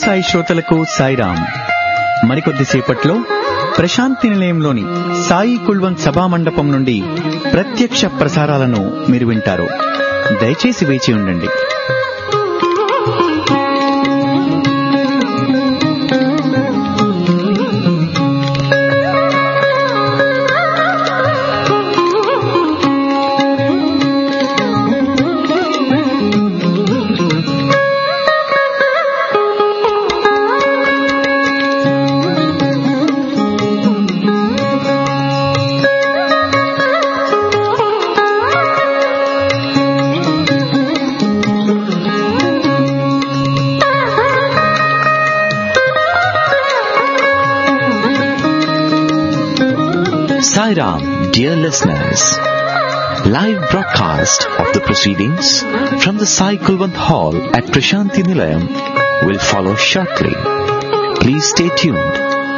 సాయి శ్రోతలకు సాయిరాం. మరికొద్దిసేపట్లో ప్రశాంతి నిలయంలోని సాయి కుల్వంత్ సభా మండపం నుండి ప్రత్యక్ష ప్రసారాలను మీరు వింటారు. దయచేసి వేచి ఉండండి. Sairam, dear listeners, live broadcast of the proceedings from the Sai Kulwant Hall at Prashanti Nilayam will follow shortly. Please stay tuned.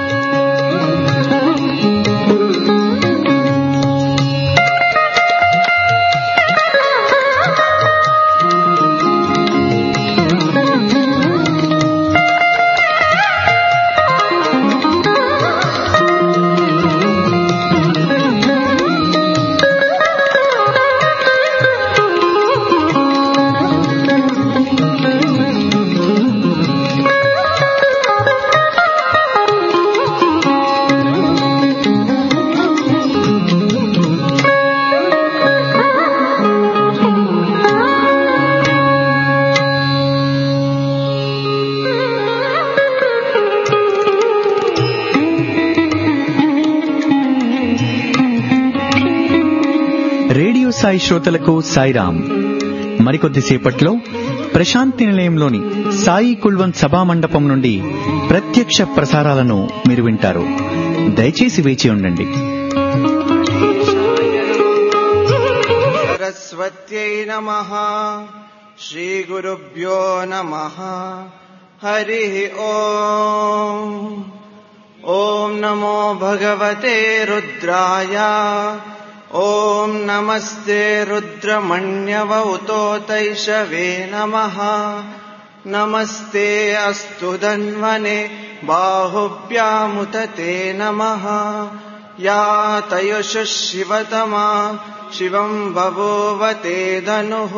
Radio Sai శ్రోతలకు సాయిరాం. మరికొద్దిసేపట్లో ప్రశాంతి నిలయంలోని సాయి కుల్వంత్ సభా మండపం నుండి ప్రత్యక్ష ప్రసారాలను మీరు వింటారు. దయచేసి వేచి ఉండండి. సరస్వత్యై నమః. శ్రీ గురుభ్యో నమః. హరి ఓం. ఓం నమో భగవతే రుద్రాయ. ఓం నమస్తే రుద్రమణ్యవౌతోతైషవే నమః. నమస్తే అస్తు ధన్వనే బాహుభ్యాముతతే నమః. యా తయుషు శివతమా శివం బభూవతే ధనుః.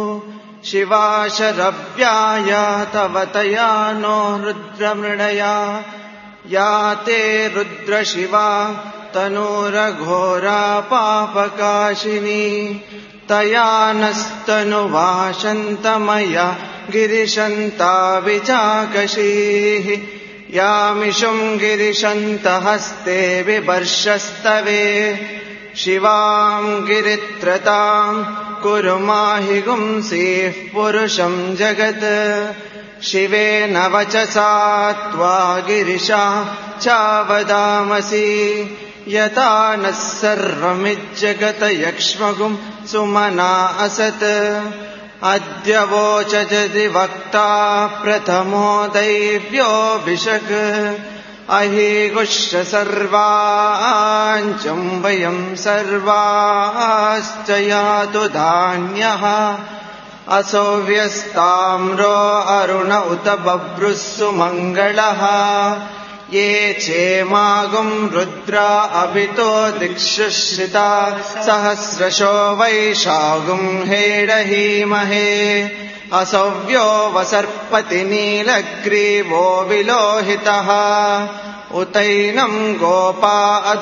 శివాశరభ్యాయ తవ తయా నో రుద్రమృడయా. యా తే రుద్రశివా తనూరఘోరా పాపకాశిని. తయా నస్తనువాశంతమయా గిరిశంతా విచాకశీః. యామిషుం గిరిశంతహస్తే బిభర్షస్తవే. శివాం గిరిత్రతాం కురు మాహి గుంసీః పురుషం జగత్. శివేన వచసా త్వా గిరిశా చావదామసి. యతా నః సర్వమిజ్జగత యక్ష్మగుం సుమనా అసత్. అద్య వోచజతి వక్తా ప్రథమో దైవ్యో విశక్. అహీగుష్య సర్వాంచం వయం సర్వాశ్చ యాతు ధాన్యః. అసౌ వ్యస్తామ్రో అరుణ ఉత బభ్రుః సుమంగళః. ये चेमागुं रुद्रा अभितो दिक्षु श्रिता. सहस्रशो वैशागुं हेडहीमहे. असव्यो वसर्पति नीलग्रीवो विलोहितः. उतैनं गोपा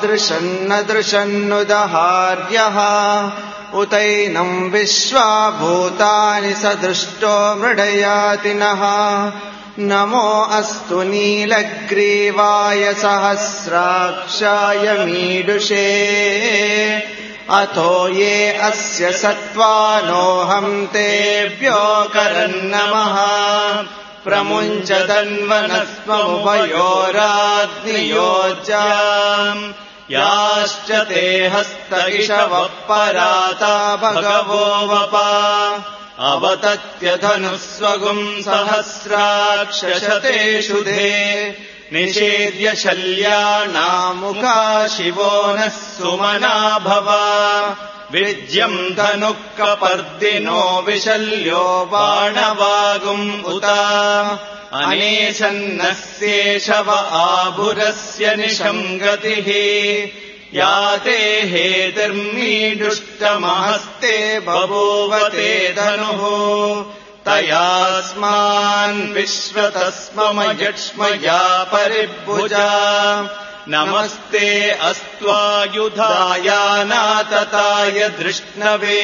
अदृशन्नदृशन्नुदहार्यः. उतैनं विश्वा भूतानि सदृष्टो मृडयातिनः. नमो अस्तु नीलग्रीवाय सहस्राक्षाय मीडुषे. अथो ये अस्य सत्त्वानोऽहं तेभ्यो करन्नमः. प्रमुञ्चतन्वनस्वमुभयोराग्नियोज्जाम्. याश्च ते हस्तगिषवः पराता भगवो वपा. अवतत्यधनुस्वगुं सहस्राक्षशतेषु धे. निषेद्य शल्यानामुखा शिवो नः सुमना भव. विद्यम् धनुः कपर्दिनो विशल्यो बाणवागुम् उत अनेशन्नस्येषव आभुरस्य निशङ्गतिः याते हेतिर्मीडुष्टमहस्ते बभूवते धनुः तयास्मान् विश्वतस्मम यक्ष्मया परिभुजा नमस्ते अस्त्वायुधायानातताय धृष्णवे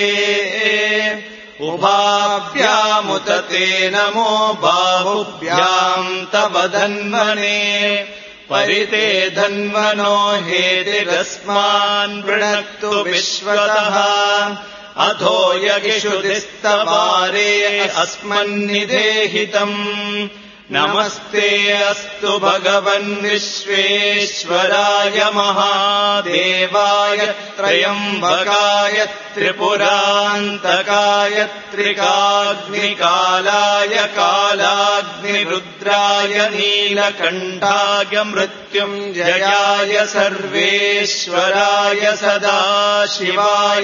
उभाभ्यामुत ते नमो बाहुभ्याम् तव धन्वने परिते धन्वनो हेतिरस्मान् वृणक्तु विश्वतः अधो यगिषुदिस्तवारे अस्मन्निदेहितम् नमस्ते अस्तु भगवन् विश्वेश्वराय महादेवाय त्रयम्बकाय त्रिपुरान्तकाय त्रिकाग्निकालाय कालाग्निरुद्राय नीलकण्ठाय मृत्युञ्जयाय सर्वेश्वराय सदाशिवाय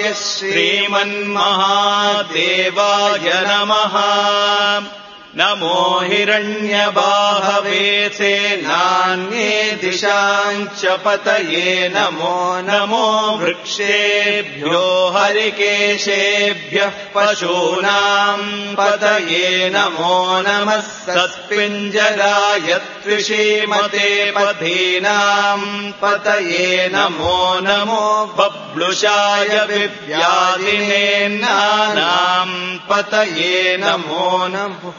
श्रीमन्महादेवाय नमः नमो हिरण्यबाहवे सेनान्ये दिशाञ्च पतये नमो नमो वृक्षेभ्यो हरिकेशेभ्यः पशूनाम् पतये नमो नमः सत्पिञ्जराय त्रिषीमते पथीनाम् पतये नमो नमो बब्लुषाय विव्याधिनेन्नानाम् पतये नमो नमो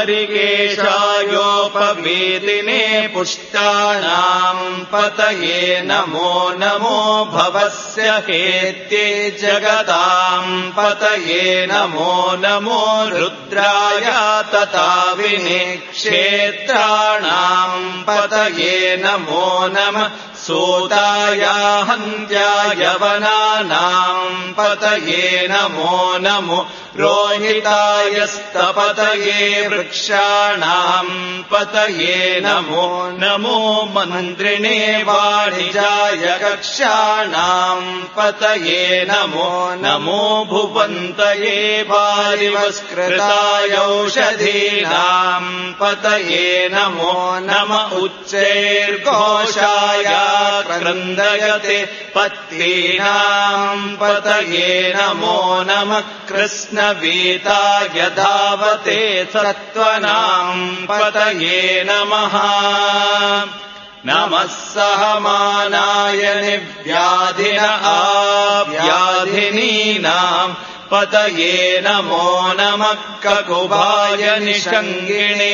हरिकेशायोपवेदिने पुष्टानाम् पतये नमो नमो भवस्य हेत्ये जगताम् पतये नमो नमो रुद्राय तताविने क्षेत्राणाम् पतये नमो नमः सूताय हन्त्याय वनानाम् पतये नमो नमो रोहिताय स्तपतये वृक्षाणाम् पतये नमो नमो मन्त्रिणे वाणिजाय कक्षाणाम् पतये नमो नमो भुवन्तये वारिवस्कृताय औषधीनाम् पतये नमो नम उच्चैर्घोषाय क्रन्दयते पत्नीनाम् पतये नमो नमः कृष्णवीताय धावते सत्त्वनाम् पतये नमः नमः सहमानाय निव्याधिन आव्याधिनीनाम् पतये नमो नमः ककुभाय निषङ्गिणे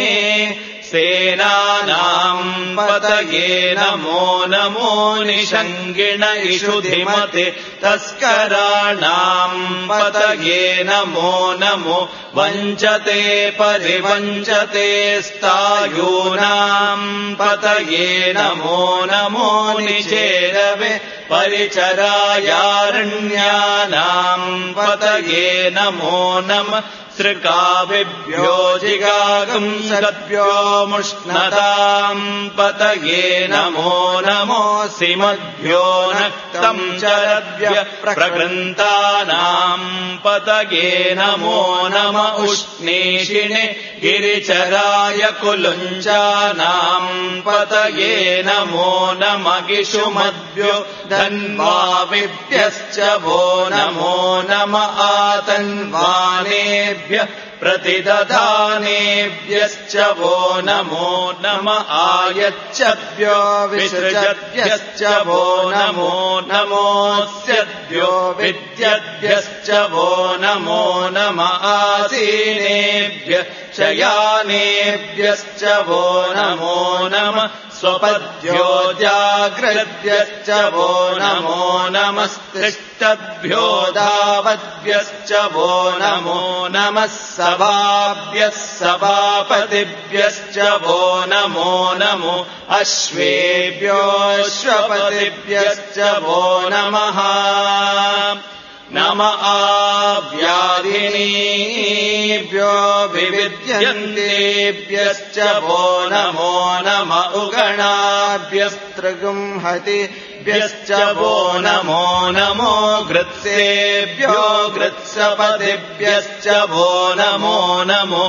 सेनानाम् पतये नमो नमो निषङ्गिण इषुधिमते तस्कराणाम् पतये नमो नमो वञ्चते परिवञ्चते स्तायूनाम् पतये नमो नमो निचेरवे परिचरायारण्यानाम् पतये नमो नमः सृकाविभ्यो जिगागुंसभ्यो मुष्णताम् पतये नमो नमो सिमद्भ्यो नक्तम् चरद्भ्य प्रकृन्तानाम् पतये नमो नम उष्णीषिणे गिरिचराय कुलुञ्चानाम् पतये नमो नम गिषुमद्भ्यो धन्वाविभ्यश्च वो नमो नम आतन्वानेभ्यः प्रतिदधानेभ्यश्च वो नमो नम आयच्छद्भ्यो विसृजद्भ्यश्च वो नमो नमोऽस्यद्भ्यो विद्यद्भ्यश्च वो नमो नम आसीनेभ्यः शयानेभ्यश्च वो नमो नम स्वपद्भ्यो जाग्रद्भ्यश्च वो नमो नमस्तिष्ठद्भ्यो धावद्भ्यश्च वो नमो नमः सभाभ्यः सभापतिभ्यश्च वो नमो नमो अश्वेभ्योऽश्वपतिभ्यश्च वो नमः नम आव्याधिनीभ्यो विविद्यन्तेभ्यश्च वो नमो नम उगणाभ्यस्त्रिगुंहति घृत्सपतिभ्यश्च वो नमो नमो घृत्सेभ्यो घृत्सपतिभ्यश्च वो नमो नमो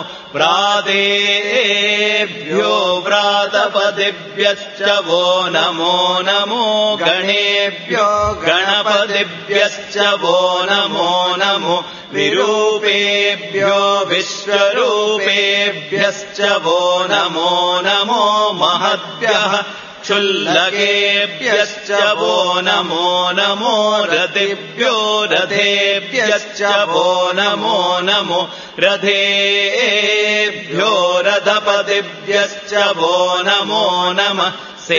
व्रातेभ्यो व्रातपतिभ्यश्च वो नमो नमो गणेभ्यो गणपतिभ्यश्च वो नमो नमो विरूपेभ्यो विश्वरूपेभ्यश्च वो नमो नमो महद्भ्यः क्षुल्लकेभ्यश्च वो नमो नमो रथेभ्यो रथेभ्यश्च वो नमो नमो रथेभ्यो रथपतिभ्यश्च वो नमो नमः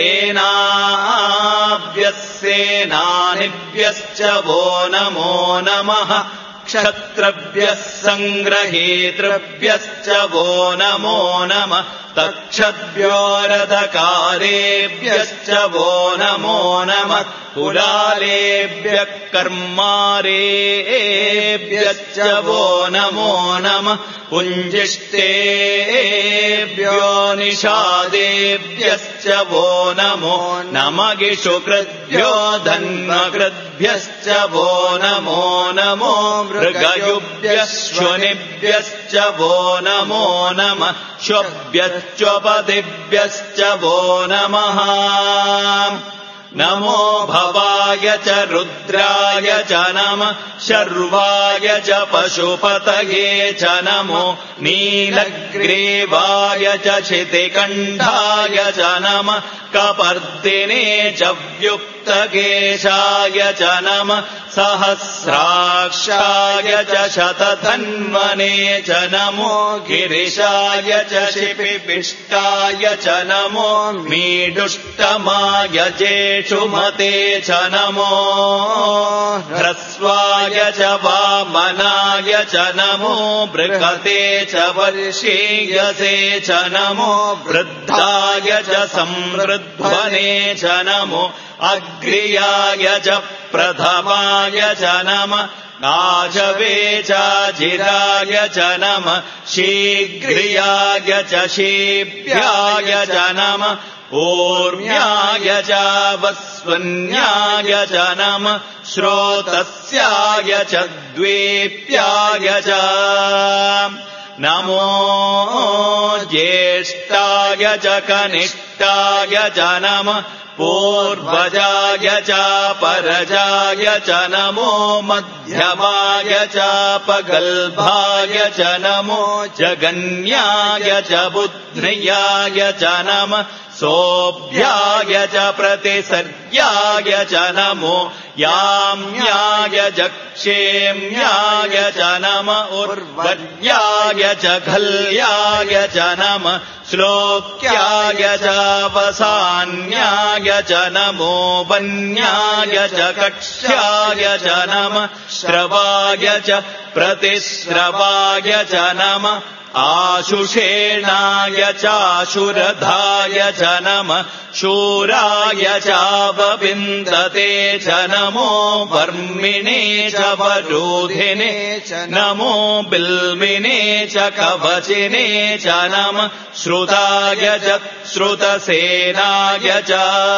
सेनाभ्यः सेनानिभ्यश्च वो नमो नमः क्षत्रभ्यः सङ्ग्रहेतृभ्यश्च वो नमो नमः तक्षद्भ्यो रथकारेभ्यश्च वो नमो नमः कुलालेभ्यः कर्मारेभ्यश्च वो नमो नमः पुञ्जिष्टेभ्यो निषादेभ्यश्च वो नमो नमगिषुकृद्भ्यो धन्वकृद्भ्यश्च वो नमो नमो मृगयुभ्यः श्वनिभ्यश्च वो नमो नमः श्वभ्यश्चपतिभ्यश्च वो नमः नमो भवाय च रुद्राय च नमः शर्वाय च पशुपतये च नमो नीलग्रीवाय च क्षितिकण्ठाय च नमः कपर्दिने च व्युक्तकेशाय च नमः सहस्राक्षाय च शतधन्वने च नमो गिरिशाय च शिपिपिष्टाय च नमो मीडुष्टमाय जेषुमते च नमो ह्रस्वाय च वामनाय च नमो बृहते च वर्षीयसे च नमो वृद्धाय च समृद्ध्वने च नमो अग्र्याय च प्रथमाय च नमः आजवे चाजिराय च नमः शीघ्रियाय च शीभ्याय च नमः ऊर्म्याय च वस्वन्याय च नमः श्रोतस्याय च द्वीप्याय च नमो ज्येष्ठाय च कनिष्ठाय च नमः पूर्वजाय च परजाय च नमो मध्यमाय च पगल्भाय च नमो जगन्याय च बुद्ध्याय च नमः सोऽभ्याय च प्रतिसर्याय च नमो याम्याय च क्षेम्याय च नमः उर्वर्याय च घल्याय च नमः श्लोक्याय च वसान्याय च नमो वन्याय च कक्ष्याय च नमः श्रवाय च प्रतिश्रवाय च नमः आशुषेणाय चाशुरधाय च नमः शूराय चावविन्दते च नमो वर्मिणे च वरोधिने च नमो बिल्मिने च कवचिने च नमः श्रुताय च श्रुतसेनाय च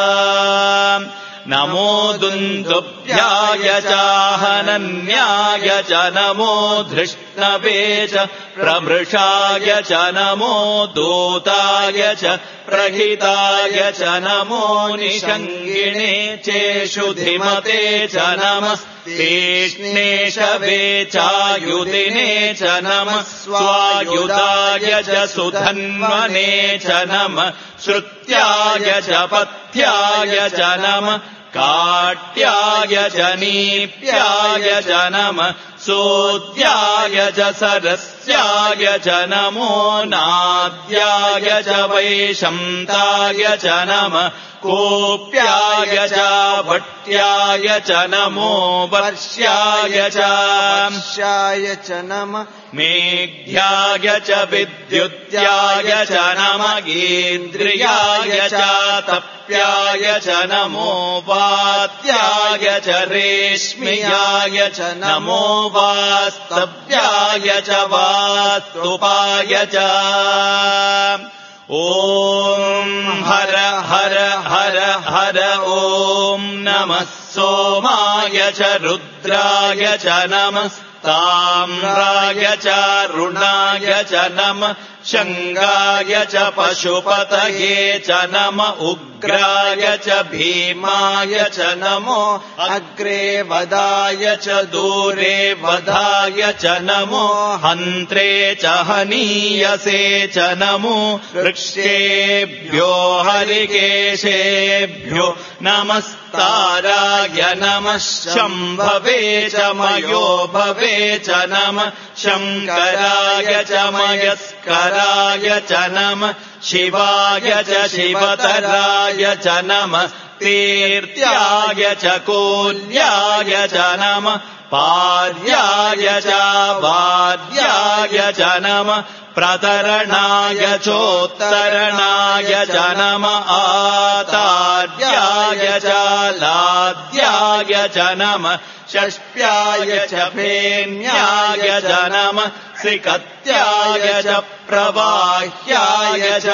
नमो दुन्दुभ्याय चाहनन्याय च नमो धृष्णवे च प्रमृषाय च नमो दूताय च प्रहिताय च नमो निषङ्गिणे चेषुधिमते च नमः तीक्ष्णेशवे चायुधिने च नमः स्वायुधाय च सुधन्वने च नमः श्रुत्याय च पथ्याय च नमः काट्याय च नीप्याय च नमः सोद्याय च सरस्याय च नमो नाद्याय च वैशन्ताय च नमः कोप्याय च भट्याय च नमो वर्ष्याय च च नमः मेघ्याय च विद्युत्याय च नमः गीन्द्रियाय च तप्याय च नमो वात्याय च रेश्म्याय च नमो वास्तव्याय च वास्तुपाय च ॐ हर हर हर हर ॐ नमः सोमाय च रुद्राय च नमः ताम्राय च रुणाय च नमः शङ्गाय च पशुपतये च नमः उग्राय च भीमाय च नमो अग्रे वदाय च दूरे वधाय च नमो हन्त्रे च हनीयसे च नमो वृक्षेभ्यो हरिकेशेभ्यो नमस्ताराय नमः शम्भवे च मयो भवे च नमः शङ्कराय च मयस्कराय च नमः शिवाय च शिवतराय च नमः तीर्थ्याय च कोल्याय च नमः पार्याय च वार्याय च नमः प्रतरणाय चोत्तरणाय च नमः आतार्याय च लाद्याय च नमः षष्ट्याय च फेन्याय च नमः सिकत्याय च प्रवाह्याय च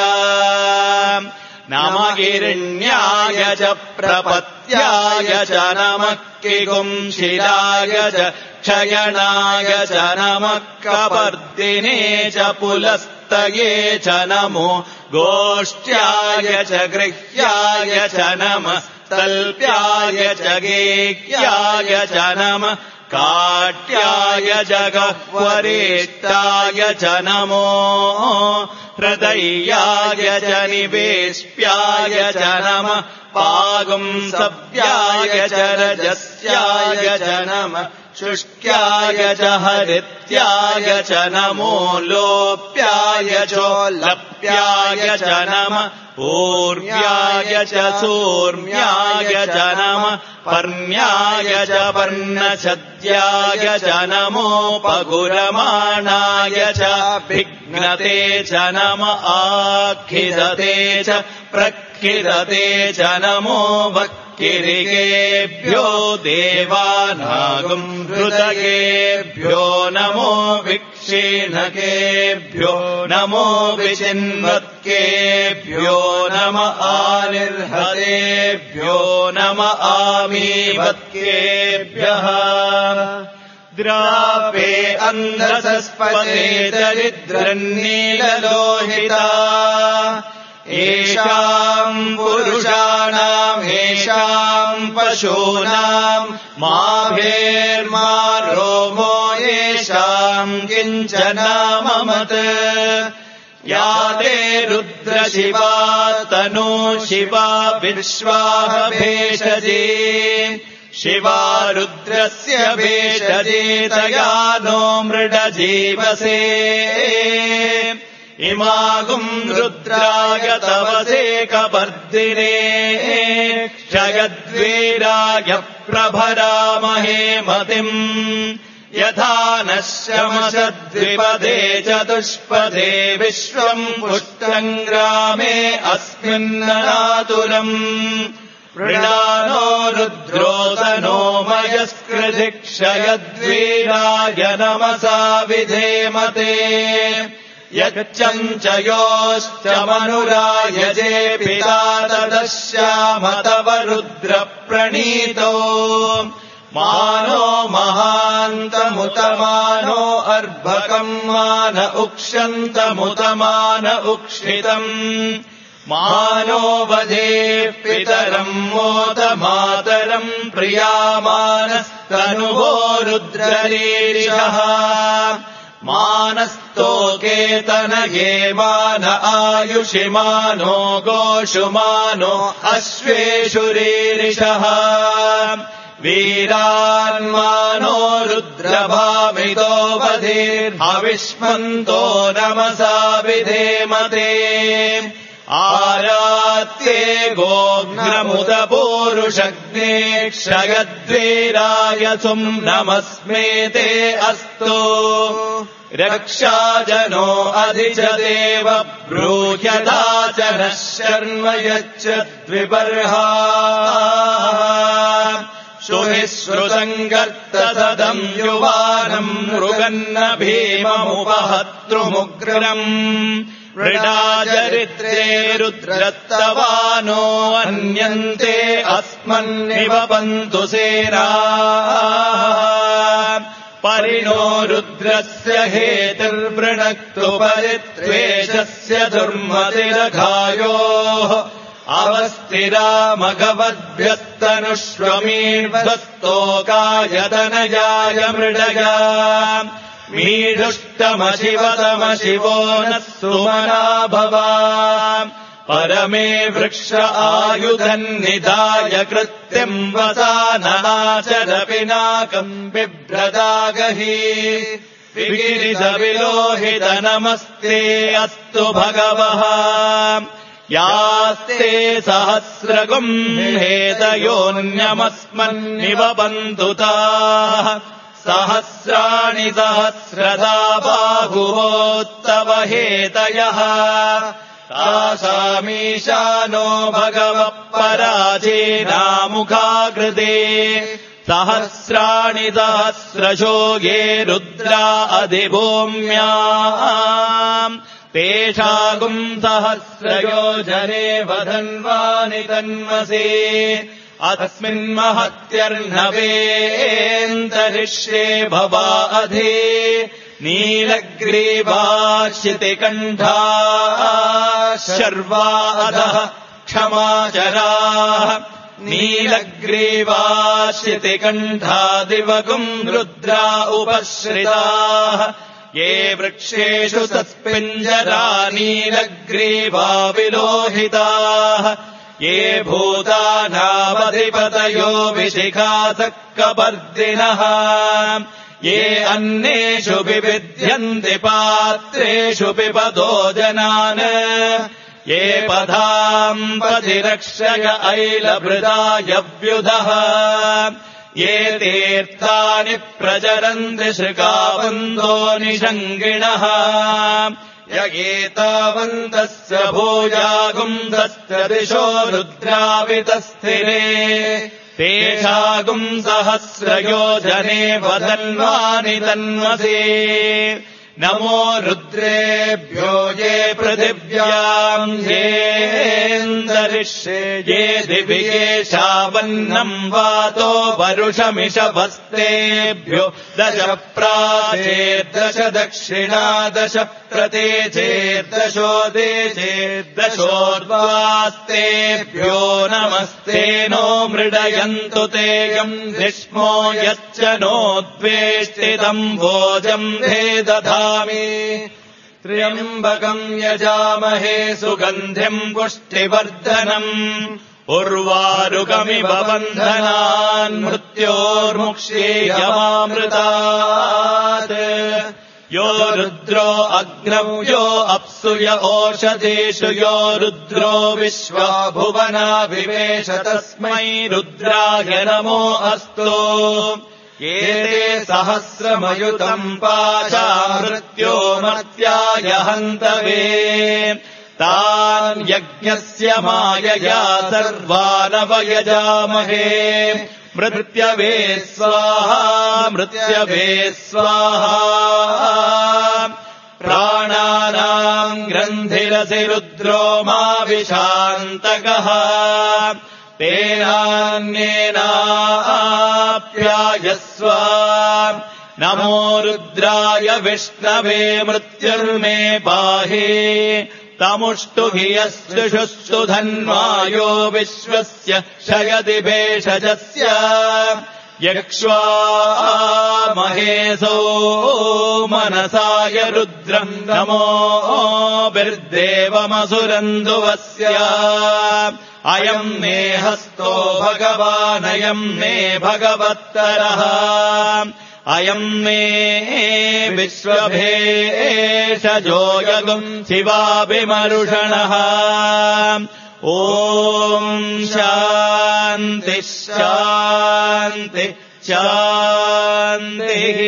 नमगिरिण्याय च प्रपत्याय च नमः किगुंशिलाय च क्षयणाय च नमः कपर्दिने च पुलस्तये च नमो गोष्ठ्याय च गृह्याय च नमः तल्प्याय च गेह्याय च नमः काट्याय च गह्वरेष्टाय च नमो हृदयाय च निवेश्याय च नमः पागुंसव्याय च रजस्याय च नमः शुष्क्याय च हरित्याय च नमो लोप्याय चोल्लप्याय च नमः ऊर्व्याय च सूर्म्याय च नमः पर्ण्याय च पर्णछद्याय च नमोपगुरमाणाय च विघ्नते च नमः आखिदते च प्रखिदते च नमो वक्किरिकेभ्यो देवानागं हृदयेभ्यो नमो विक्षीणकेभ्यो नमो विचिन्वत्केभ्यो नमः आनिर्हतेभ्यो नमः आमीवत्केभ्यः द्रापे अन्धसस्पते दरिद्रन्नीललोहिता येषाम् पुरुषाणाम् येषाम् पशूनाम् माभेर्मा रोमो येषाम् किञ्चनाममत् या ते रुद्रशिवा तनु शिवा विश्वाह भेषजे शिवा रुद्रस्य भेषजे तया नो मृडजीवसे इमागुम् रुद्राय तवसे कपर्दिने क्षयद्वीराय प्रभरामहे मतिम् यथा नः शमशद्विपदे चतुष्पदे विश्वम् पुष्टम् ग्रामे अस्मिन्ननातुरम् वृणानो रुद्रोदनो मयस्कृधि क्षयद्वीराय नमसा विधेमते यच्चम् च योश्च मनुरायजे पिता तदश्याम तव रुद्रप्रणीतो मानो महान्तमुतमानो अर्भकम् मान उक्षन्तमुतमान उक्षितम् मानो वधे पितरम् मोदमातरम् प्रियामानस्तनुवो रुद्ररीरिषः मानस्तोकेतनये मान आयुषिमानो गोषुमानो अश्वेषु रीरिषः वीरान्मानो रुद्रभामितो वधीर्हविष्मन्तो नमसा विधेमते आरात्ये गोघ्नमुदपूरुषग्ने क्षयद्वीराय सुम् नमस्मेते अस्तु रक्षाजनो अधिचदेव ब्रूह्यता च नः शर्म यच्च द्विबर्हा शुहि श्रुतङ्गर्तसदम् युवानम् मृगन्न भीममुपहतृमुग्रम् मृडाचरित्रे रुद्रस्तवानो अन्यन्ते अस्मन्निवपन्तु सेनाः परिणो रुद्रस्य हेतिर्वृणक्तु परित्वेषस्य दुर्मतिरघायोः अवस्थिरामघवद्भ्यस्तनुष्वमीर्भस्तोकायतनयाय मृडया मीढुष्टमशिवतमशिवो नः सुमना भवा परमे वृक्ष आयुधन्निधाय कृत्यम् वसाननाचर पिनाकम् बिभ्रदागहि विगिरितविलोहित नमस्ते अस्तु भगवः यास्ते सहस्रगुम् हेतयोऽन्यमस्मन्निवपन्तु ताः सहस्राणि सहस्रदा बाहुवोत्तव हेतयः तासामीशानो भगवः पराचीनामुखाकृते सहस्राणि सहस्रशो ये रुद्रा अधिभूम्याम् तेषागुम् सहस्रयोजने वधन्वानि तन्मसे अस्मिन्महत्यर्णवेऽन्तरिक्षे भवा अधि नीलग्रीवाशितिकण्ठा शर्वा अधः क्षमाचराः नीलग्रीवाशितिकण्ठा दिवगुम् रुद्रा उपश्रिताः ये वृक्षेषु तत्पिञ्जरा नीलग्रीवा विलोहिताः ये भूतानामधिपतयो विशिखासक्कपर्दिनः ये अन्नेषु विविध्यन्ति पात्रेषु पिबतो जनान् ये पदाम् पथिरक्षय ऐलभृदायव्युधः ये तीर्थानि प्रचरन्ति श्रृगावन्तो निषङ्गिणः यगेतावन्तस्य भूयागुंसस्य दिशो रुद्रावितस्थिरे तेषागुम् सहस्रयोजने वदन्वानि तन्मसे नमो रुद्रेभ्यो ये पृथिव्याम् येऽन्तरिक्षे ये दिवि येषावन्नम् वातो वरुषमिषभस्तेभ्यो दश प्राचेर्दश दक्षिणा दश प्रतेचेर्दशोदेचेर्दशोर्वास्तेभ्यो नमस्ते नो मृडयन्तु तेयम् धिष्मो यच्च नोद्वेष्टितम् भोजम् भेदधामि त्र्यम्बकम् यजामहे सुगन्धिम् पुष्टिवर्धनम् उर्वारुकमिव बन्धनान् मृत्योर्मुक्ष्येयमामृतात् यो रुद्रो अग्नौ यो अप्सु य ओषधीषु यो रुद्रो विश्वा भुवना विवेश तस्मै रुद्राय नमो अस्तु एते सहस्रमयुतम् पाचा मृत्यो मर्त्याय हन्तवे तान् यज्ञस्य मायया सर्वानवयजामहे मृत्यवे स्वाहा मृत्यवे स्वाहा प्राणानाम् ग्रन्थिरसि रुद्रो मा विशान्तकः तेनान्येनाप्यायस्व नमो रुद्राय विष्णवे मृत्युर्मे पाहि तमुष्टु हि यस्सुषुस्तु धन्वायो विश्वस्य क्षयति भेषजस्य यक्ष्वा महेशो मनसाय रुद्रम् नमो बिर्देवमसुरन्दुवस्य अयम् मे हस्तो भगवानयम् मे भगवत्तरः अयम् मे विश्वभेषजो यगुम् शिवाभिमरुषणः ॐ शान्ति शान्ति शान्तिः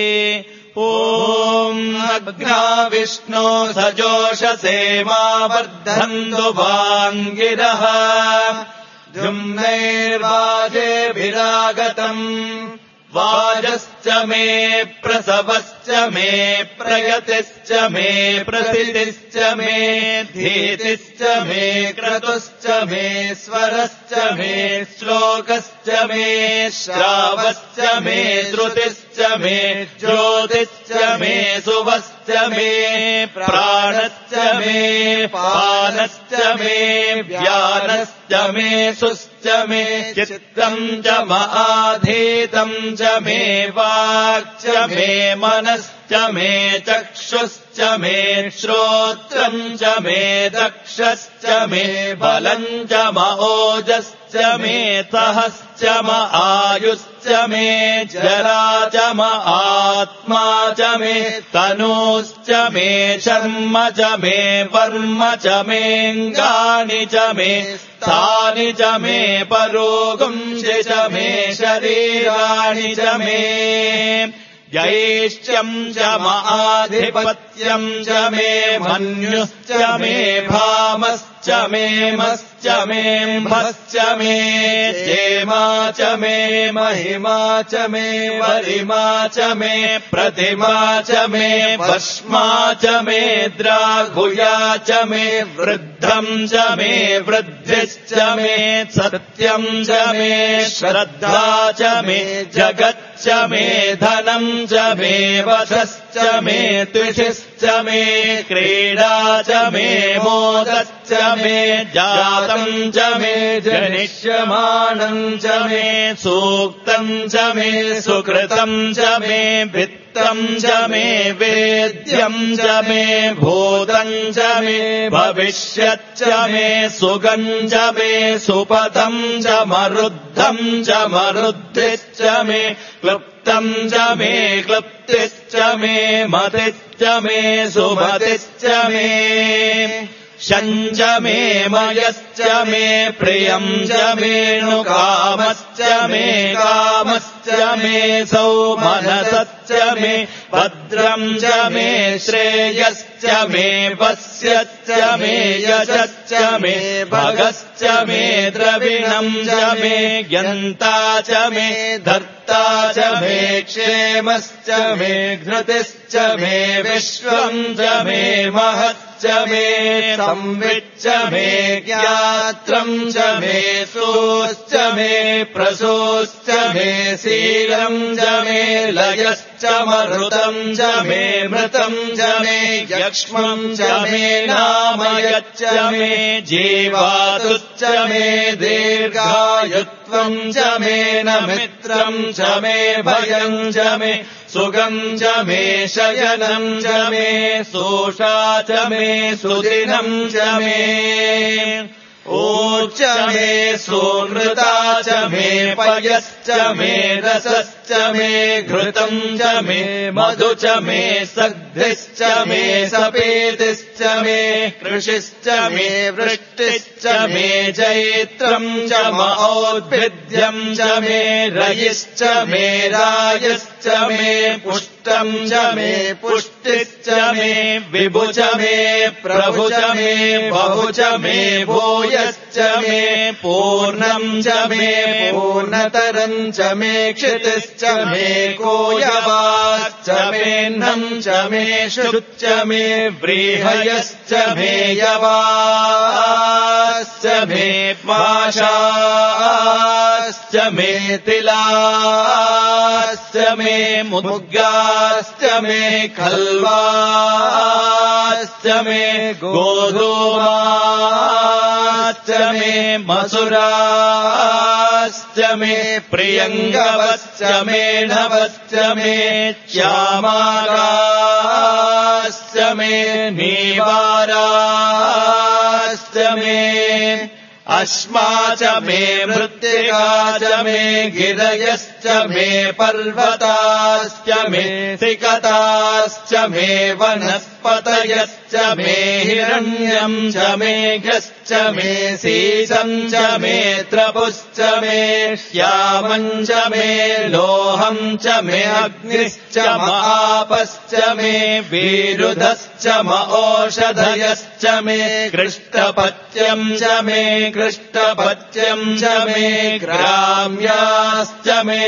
ॐ अग्ना विष्णो सजोषसे मा वर्धन्तु वाङ्गिरः धुम्नैर्वाजेभिरागतम् वाजश्च मे प्रसवश्च मे प्रयतिश्च मे प्रसिद्धिश्च मे धीतिश्च मे क्रतुश्च मे स्वरश्च मे श्लोकश्च मे श्रावश्च मे श्रुतिश्च मे ज्योतिश्च मे सुवश्च मे प्राणश्च मे पानश्च मे व्यानश्च मे सुश्च मे चित्तम् च महाधीतम् च मे वाक्च मे मनश्च मे चक्षुश्च मे श्रोत्रम् च मे दक्षश्च मे बलम् च महोजश्च मे सहश्च आयुश्च मे जरा च आत्मा च मे तनूश्च मे शर्म च मे वर्म च मेऽङ्गानि च मे स्थानि च मे परोगुंसि च मे शरीराणि च मे जैष्ठ्यम् च महाधिपत्यम् च मे मन्युश्च मे भामश्च मे मश्च मे भश्च मे क्षेमा च मे महिमा च मे वरिमा च मे प्रतिमा च मे भस्मा च मे द्राघुया च मे वृद्धम् च मे वृद्धिश्च मे सत्यम् च मे श्रद्धा च मे जगच्च मे धनम् च मे वशश्च मे तुषिश्च मे क्रीडा च मे मोदश्च मे जातम् च मे जनिष्यमाणम् च मे सूक्तम् च मे सुकृतम् च मे वित्तम् च मे वेद्यम् च मे भूतम् च मे भविष्यच्च मे सुगम् च मे सुपथम् च मरुद्धम् च मरुद्धिश्च मे क्लुप्तम् च मे क्लुप्तिश्च मे मतिश्च मे सुमतिश्च मे शञ्च मे मयश्च मे प्रियम् च मेऽनुकामश्च मे कामश्च मे सौमनसश्च मे भद्रम् च मे श्रेयश्च मे वस्यश्च मे यशश्च मे भगश्च मे द्रविणम् च मे यन्ता च मे धर्ता च मे क्षेमश्च मे धृतिश्च मे विश्वम् च मे महच्च मे संविच्च मे ज्ञात्रम् च मे सोश्च मे प्रसोश्च मे शीलम् च मे लयश्च मरुतम् च मे मृतम् च मे यक्ष्मम् च मे नामयच्च मे जीवातुश्च मे दीर्घायुत्वम् च मे न मित्रम् च मे भयम् च मे सुगम् च मे शयनम् च मे सोषा च मे सुदिनम् च मे ऊर्च मे सुनृता च मे पयश्च मे रसश्च मे घृतम् च मे मधु च मे सग्धिश्च मे सपेतिश्च मे कृषिश्च मे वृष्टिश्च मे जैत्रम् च महोद्भिद्यम् च मे रयिश्च मे रायश्च मे पुष्टम् च मे पुष्टिश्च मे विभु च मे प्रभु च मे बहु च मे भूयश्च मे पूर्णम् च मे पूर्णतरम् च मे क्षितिश्च मे कोयवाश्च मेऽह्नम् च मे शुच्च मे व्रीहयश्च मे यवाश्च मे पाशाश्च मे तिलाश्च मे मुद्गाश्च मे खल्वाश्च मे गोधूमाश्च मे मसुराश्च मे प्रियङ्गवश्च मे नवश्च मे श्यामागाश्च मे नीवाराश्च मे अश्मा च मे मृत्तिका च मे गिरयश्च मे पर्वताश्च मे सिकताश्च मे वनस्पतयश्च मे हिरण्यम् च मे घश्च मे सीसम् च मे त्रपुश्च मे श्यामम् च मे लोहम् च मे अग्निश्च महापश्च मे विरुधश्च मओषधयश्च मे कृष्टपत्यम् च मे कृष्टपत्यम् च मे ग्राम्याश्च मे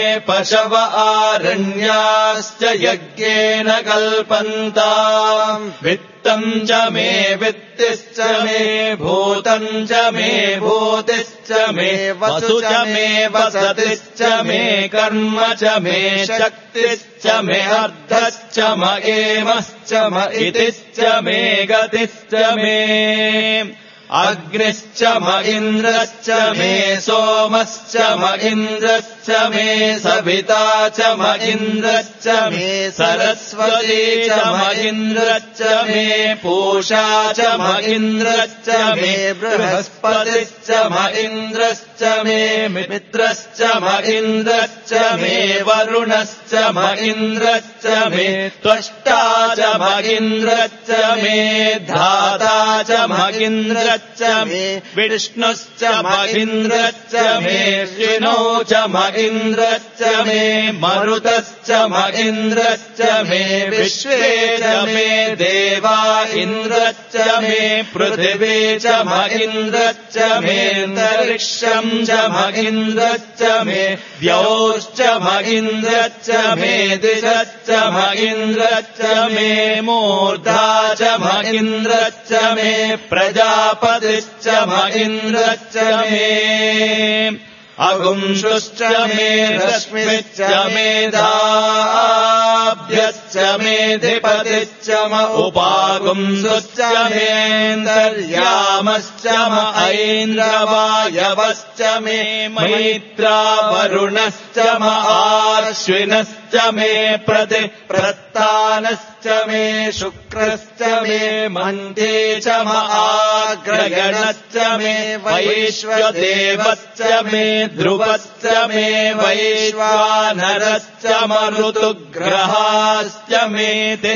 पशव आरण्याश्च यज्ञेन कल्पन्ताम् वित्तम् च मे वित्तिश्च मे भूतम् च मे भूतिश्च मे वसु च मे वसतिश्च मे कर्म च मे शक्तिश्च मे अर्थश्च म एमश्च म इतिश्च मे गतिश्च मे अग्निश्च म इन्द्रश्च मे सोमश्च म इन्द्रश्च मे सविता च म इन्द्रश्च मे सरस्वती च म इन्द्रश्च मे पूषा च म इन्द्रश्च मे बृहस्पतिश्च म इन्द्रश्च मे मित्रश्च म इन्द्रश्च मे वरुणश्च म इन्द्रश्च मे त्वष्टा च म इन्द्रश्च मे धाता च म इन्द्रश्च मे विष्णुश्च म इन्द्रश्च मे श्विनो च म इन्द्रश्च मे मरुतश्च म इन्द्रश्च मे विश्वे च मे देवा इन्द्रश्च मे पृथिवी च म इन्द्रश्च मे अन्तरिक्षम् च म इन्द्रश्च मे द्यौश्च म इन्द्रश्च मे दिशश्च म इन्द्रश्च मे मूर्धा च म इन्द्रश्च मे प्रजापतिश्च म इन्द्रश्च मे अगुंशुश्च मे रश्मिश्च मे दाभ्यश्च मे धिपतिश्च म उपागुंसुश्च मेऽन्तर्यामश्च म ऐन्द्रवायवश्च मे मैत्रा वरुणश्च म आश्विनश्च मे प्रत्तानश्च मे शुक्रश्च मे मन्थे च म आग्रगणश्च मे वैश्वदेवश्च मे ध्रुवश्च मे वैश्वानरश्च म ऋतुग्रहाश्च मे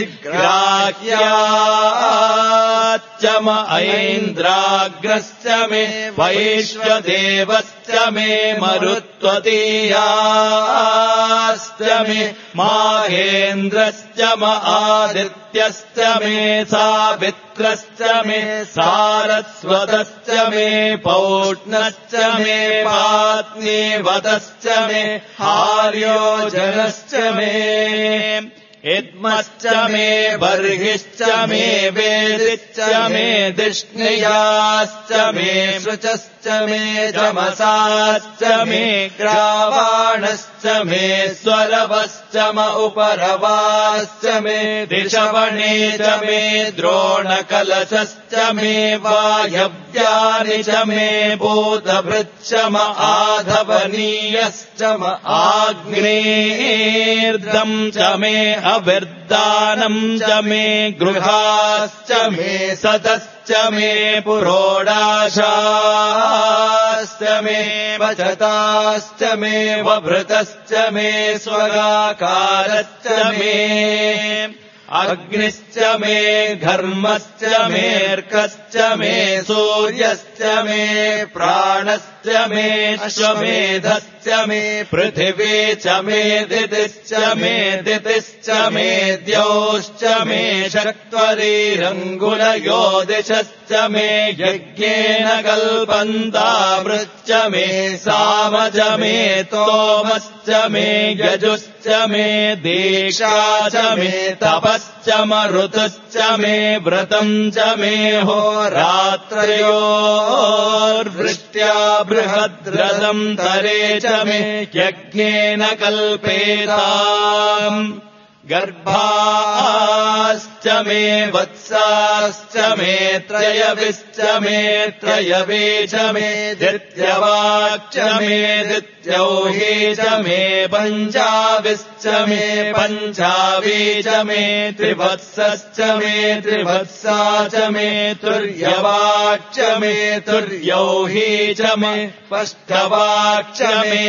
तिग्राह्याश्च म ऐन्द्राग्रश्च मे वैश्वदेवश्च मे मरुत्वतीयाश्च मे माहेन्द्रश्च म आदित्यश्च मे सावित्रश्च मे सारस्वतश्च मे पौष्णश्च मे पात्नीवतश्च मे हार्योजनश्च मे इद्मश्च मे बर्हिश्च मे वेदिश्च मे दिष्णियाश्च मे शुचश्च मे जमसाश्च मे ग्रावाणश्च मे स्वरवश्च म उपरवाश्च मे दिशवणे च मे द्रोणकलशश्च मे वायव्यानि च मे भूतभृच्च म आधवनीयश्च म आग्नेर्दम् च मे अविर्दानम् च मे गृहाश्च मे सतश्च मे पुरोडाशाश्च मे वचताश्च मे वभृतश्च मे स्वगाकारश्च मे अग्निश्च मे घर्मश्च मेऽर्कश्च मे सूर्यश्च मे प्राणश्च मे अश्वमेधश्च मे पृथिवी च मे दितिश्च मे दितिश्च मे द्यौश्च मे शक्त्वरीरङ्गुलयोदिशश्च मे यज्ञेन कल्पन्तामृच्च मे सामज मे तोमश्च मे यजुश्च मे दीक्षा च मे तपश्च म ऋतुश्च मे व्रतम् च मे होरात्रयोर्वृष्ट्या बृहद्रथम् तरे च मे यज्ञेन कल्पेताम् गर्भाश्च मे वत्साश्च मे त्रयविश्च मे त्रयवे च मे दित्यवाक्च मे दित्यौही च मे पञ्चाविश्च मे पञ्चावी च मे त्रिवत्सश्च मे त्रिवत्सा च मे तुर्यवाक्च मे तुर्यौही च मे पष्टवाक्च मे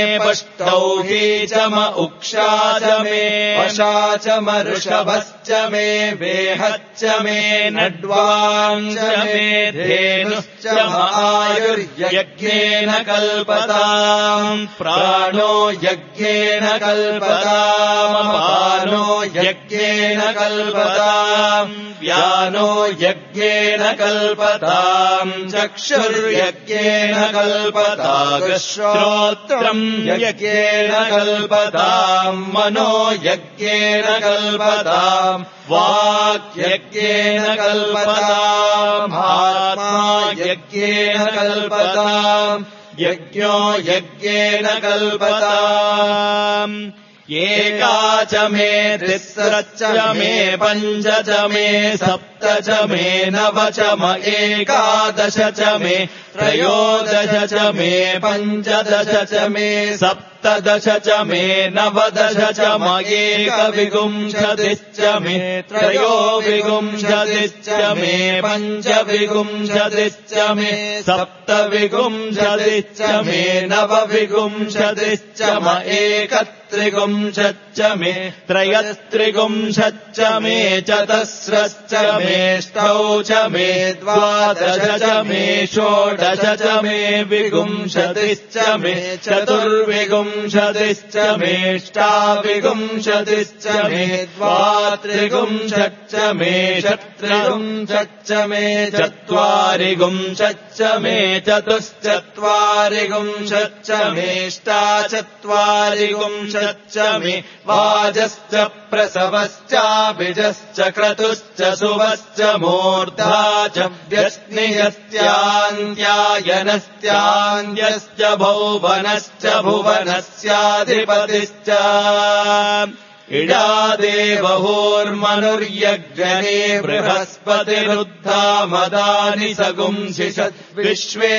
पष्टौही च म उक्षा च मे वशा च म ऋषभश्च मे देहश्च मे नड्वाञ्च मे धेनुश्च आयुर्यज्ञेन कल्पताम् प्राणो यज्ञेन कल्पताम् अपानो यज्ञेन कल्पताम् व्यानो यज्ञेन कल्पताम् चक्षुर्यज्ञेन कल्पताम् श्रोत्रम् यज्ञेन कल्पताम् मनो यज्ञेन कल्पताम् वाक् यज्ञेन कल्पताम् आत्मा यज्ञेन कल्पताम् यज्ञो यज्ञेन कल्पताम् एका च मे तिस्रश्च मे पञ्च च मे सप्त च मे नव च म एकादश च मे त्रयोदश च मे पञ्चदश च मे सप्तदश च मे नवदश च म एकविंशतिश्च मे त्रयोविंशतिश्च मे पञ्चविंशतिश्च मे सप्तविंशतिश्च मे नवविंशतिश्च म एकत्रिंशच्च मे त्रयस्त्रिंशच्च मे चतस्रश्च मे ष्टौ च मे द्वादश च मे षोडश च मे विंशतिश्च मे चतुर्विंशतिश्च मे ष्टाविंशतिश्च मे द्वात्रिंशच्च मे चत्रिंशच्च मे चत्वारिंशच्च मे चतुश्चत्वारिंशच्च मे ष्टाचत्वारिंशच्च मे वाजश्च प्रसवश्चाभिजश्च क्रतुश्च सुवश्च मूर्धा च व्यस्नियस्यान्त्यायनस्यान्त्यश्च भौवनश्च भुवनस्याधिपतिश्च इडादेवहोर्मनुर्यज्ञने बृहस्पतिरुद्धा मदानि सगुंसिषत् विश्वे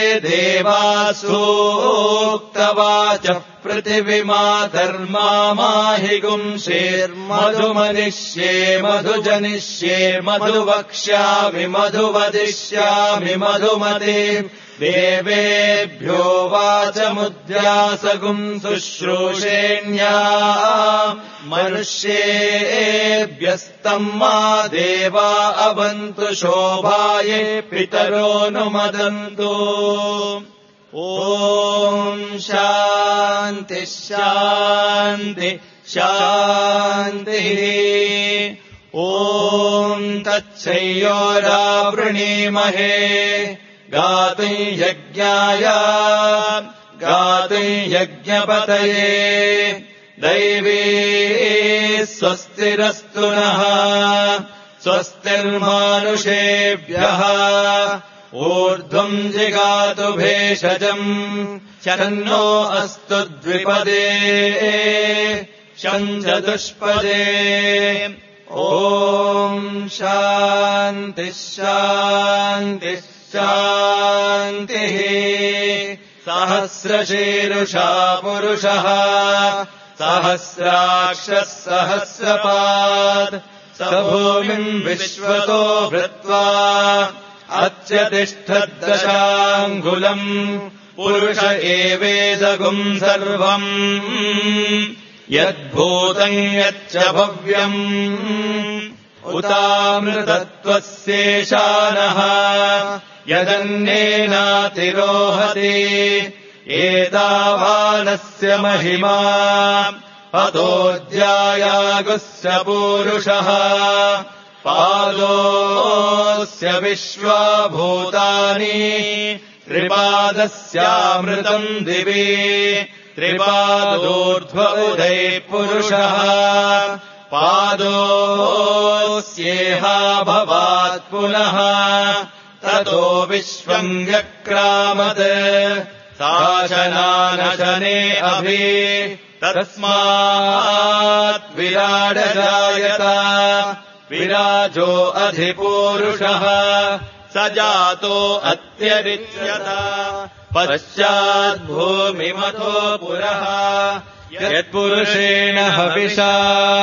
देवासूक्तवाचः पृथिविमा धर्मा माहि गुंसेर्मधुमनिष्ये मधुजनिष्ये मधुवक्ष्यामि मधुवदिष्यामि मधुमते देवेभ्यो वाचमुद्यासगुं शुश्रूषेण्या मनुष्येभ्यस्तम् मा देवा अवन्तु शोभाये पितरोऽनुमदन्तु ॐ शान्ति शान्ति शान्तिः ॐ तच्छयोरावृणीमहे गातुं यज्ञाय गातुं यज्ञपतये दैवी स्वस्तिरस्तु नः स्वस्तिर्मानुषेभ्यः ऊर्ध्वम् जिगातु भेषजम् शन्नो अस्तु द्विपदे शञ्चतुष्पदे ॐ शान्तिः शान्तिः शान्तिः सहस्रशीरुषा पुरुषः सहस्राक्षः सहस्रपात् स भूमिम् विश्वतो भृत्वा अत्यतिष्ठद्दशाङ्गुलम् पुरुष एवेदगुम् सर्वम् यद्भूतम् यच्च भव्यम् उतामृतत्वस्येषानः यदन्येनातिरोहति एतावानस्य महिमा अतोऽध्यायागुस्य पूरुषः पादोऽस्य विश्वाभूतानि त्रिपादस्यामृतम् दिवि त्रिपादोर्ध्व उदय पुरुषः पादोऽस्येहाभवात् पुनः ततो विश्वम् व्यक्रामत् शासनानशने अभि तस्मात् विराडजायत विराजो अधिपूरुषः स जातो अत्यरिच्यत पश्चाद्भूमिमतो पुरः यत्पुरुषेण हविषा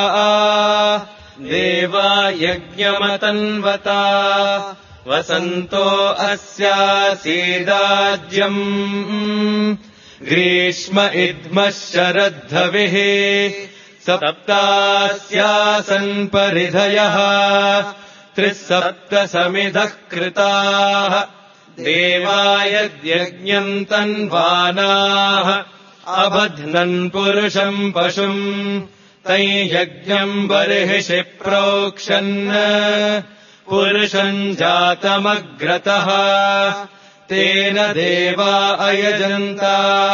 देवा यज्ञमतन्वता वसन्तो अस्यासीदाज्यम् ग्रीष्म इद्मः शरद्धविः सप्तास्यासन् परिधयः त्रिसप्तसमिधः कृताः देवायद्यज्ञम् तन्वानाः अबध्नन् पुरुषम् पशुम् तैयज्ञम् बर्हिषि प्रोक्षन् पुरुषम् जातमग्रतः तेन देवा अयजन्ता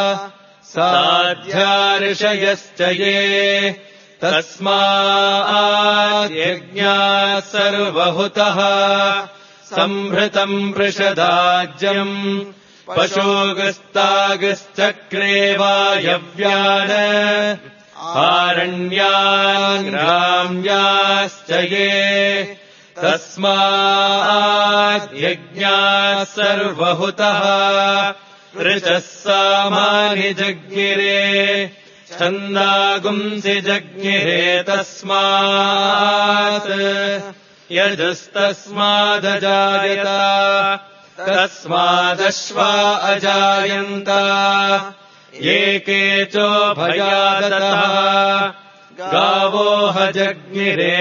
साध्यार्षयश्च ये तस्माद्यज्ञाः सर्वहुतः संहृतम् वृषदाज्यम् पशोगस्तागश्चक्रे वायव्यान् आरण्यान् ग्राम्याश्च ये तस्माद्यज्ञाः सर्वहुतः ऋचः सामानि जज्ञिरे छन्दागुंसि जज्ञिरे तस्मात् यजस्तस्मादजायत तस्मादश्वा अजायन्त एके चोभयादतः गावोह जज्ञिरे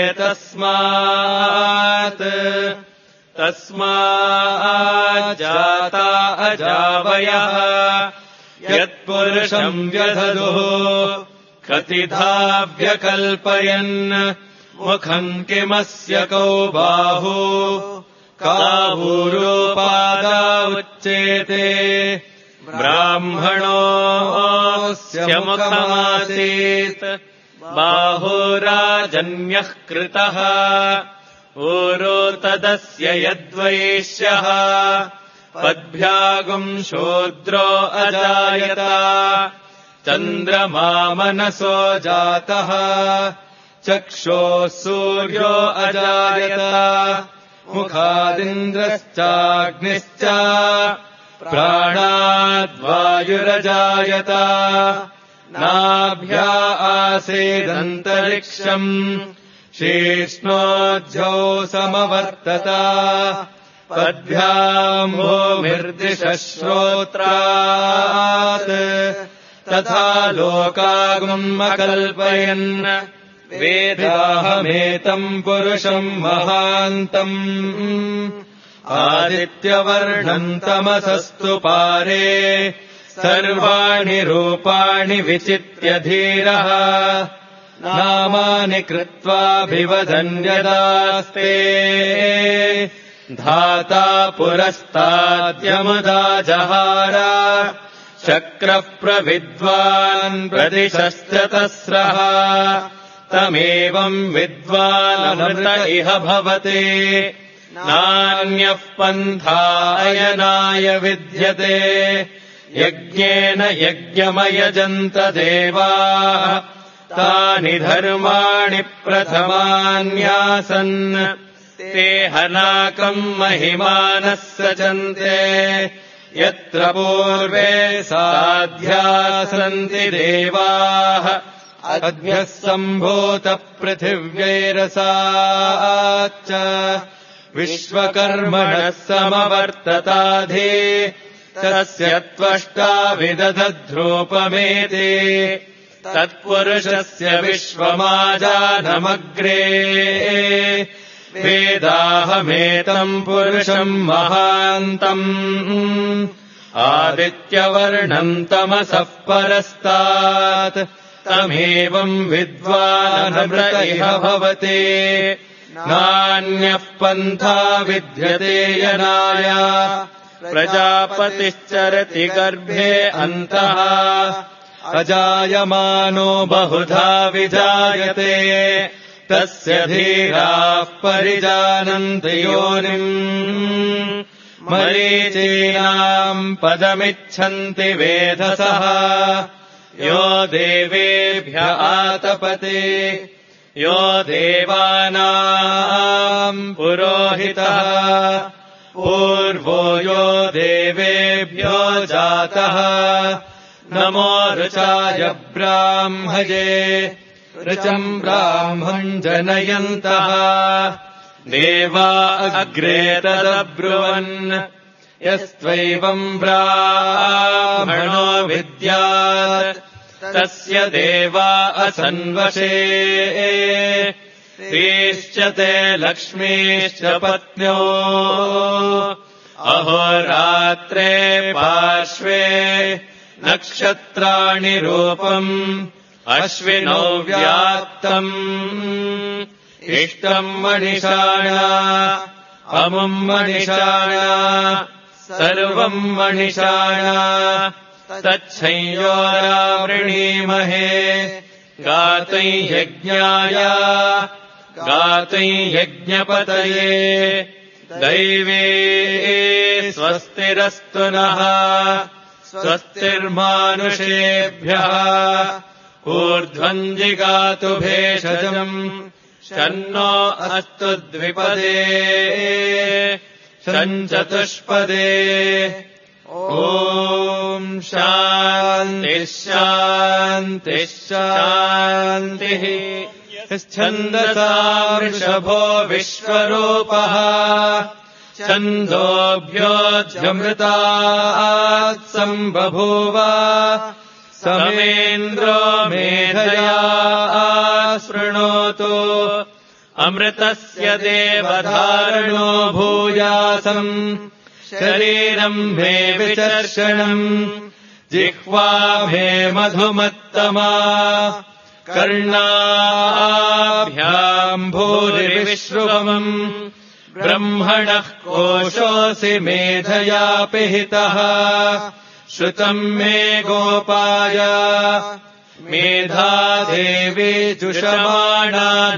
तस्माज्जाता अजावयः यत्पुरुषम् व्यधदुः कतिधा व्यकल्पयन् मुखम् किमस्य कौ बाहु काहूरोपादा उच्येते ब्राह्मणोऽस्य मुखमासीत् बाहुराजन्यः कृतः ऊरो तदस्य यद्वैश्यः पद्भ्यागुम् शूद्रो अजायत चन्द्रमा मनसो जातः चक्षोः सूर्यो अजायत मुखादिन्द्रश्चाग्निश्च प्राणाद्वायुरजायत नाभ्या आसीदन्तरिक्षम् शीर्ष्णोऽध्यौ समवर्तत पद्भ्याम् भूमिर्दिशः श्रोत्रात् तथा लोकागुम् अकल्पयन् वेदाहमेतम् पुरुषम् महान्तम् आदित्यवर्णम् तमसस्तु पारे सर्वाणि रूपाणि विचित्य धीरः नामानि कृत्वाभिवदन् यदास्ते धाता पुरस्ताद्यमुदा जहार शक्रः प्रविद्वान् प्रदिशश्च तस्रः तमेवम् विद्वानमृत इह भवते नान्यः पन्था अयनाय विद्यते यज्ञेन यज्ञमयजन्त देवाः तानि धर्माणि प्रथमान्यासन् ते हनाकम् महिमानः सचन्ते यत्र पूर्वे साध्यासन्ति देवाः अद्भ्यः सम्भूतपृथिव्यैरसाच्च विश्वकर्मणः समवर्तताधि तस्य त्वष्टा विदधद्रूपमेति तत्पुरुषस्य विश्वमाजानमग्रे वेदाहमेतम् पुरुषम् महान्तम् आदित्यवर्णम् तमसः परस्तात् तमेवम् विद्वानमृत इह भवते नान्यः पन्था विद्यते यनाय प्रजापतिश्चरति गर्भे अन्तः अजायमानो बहुधा विजायते तस्य धीराः परिजानन्ति योनिम् मरीचीनाम् पदमिच्छन्ति वेधसः यो देवेभ्य आतपते यो देवानाम् पुरोहितः पूर्वो यो देवेभ्यो जातः नमो ऋचाय ब्राह्मये ऋचम् ब्राह्मम् जनयन्तः देवा अग्रे तदब्रुवन् यस्त्वैवम् ब्राह्मणो विद्यात् तस्य देवा असन्वशे स्त्रीश्च ते लक्ष्मीश्च पत्न्यो अहोरात्रे पार्श्वे नक्षत्राणि रूपम् अश्विनौ व्याप्तम् इष्टम् मणिषाणा अमुम् मणिषाणा सर्वम् मणिषाणा तच्छंयोरावृणीमहे गातै यज्ञाय गातै यज्ञपतये दैवे स्वस्तिरस्तु नः स्वस्तिर्मानुषेभ्यः ऊर्ध्वम् जिगातु भेषजम् शन्नो अस्तु द्विपदे शञ्चतुष्पदे ॐ शान्तिः शान्तिः शान्तिः छन्दसा वृषभो विश्वरूपः छन्दोभ्योऽध्यमृतात् सम्बभूव समेन्द्रो मेधया शृणोतु अमृतस्य देवधारणो भूयासम् शरीरम् मे विचर्षणम् जिह्वा मे मधुमत्तमा कर्णाभ्याम् भूरिविश्रुवम् ब्रह्मणः कोशोऽसि मेधया पिहितः श्रुतम् मे गोपाय मेधा देवी जुषमाणा न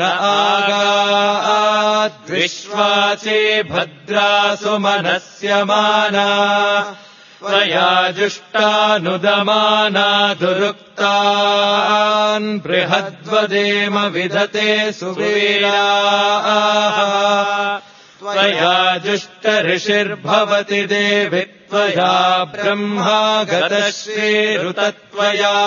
आगाद्विश्वाचे भद्रा सुमनस्यमाना त्वया जुष्टानुदमाना दुरुक्तान् बृहद्वदेम विधते सुवीराः त्वया जुष्टऋषिर्भवति देवि त्वया ब्रह्मा गतश्रीरुतत्वया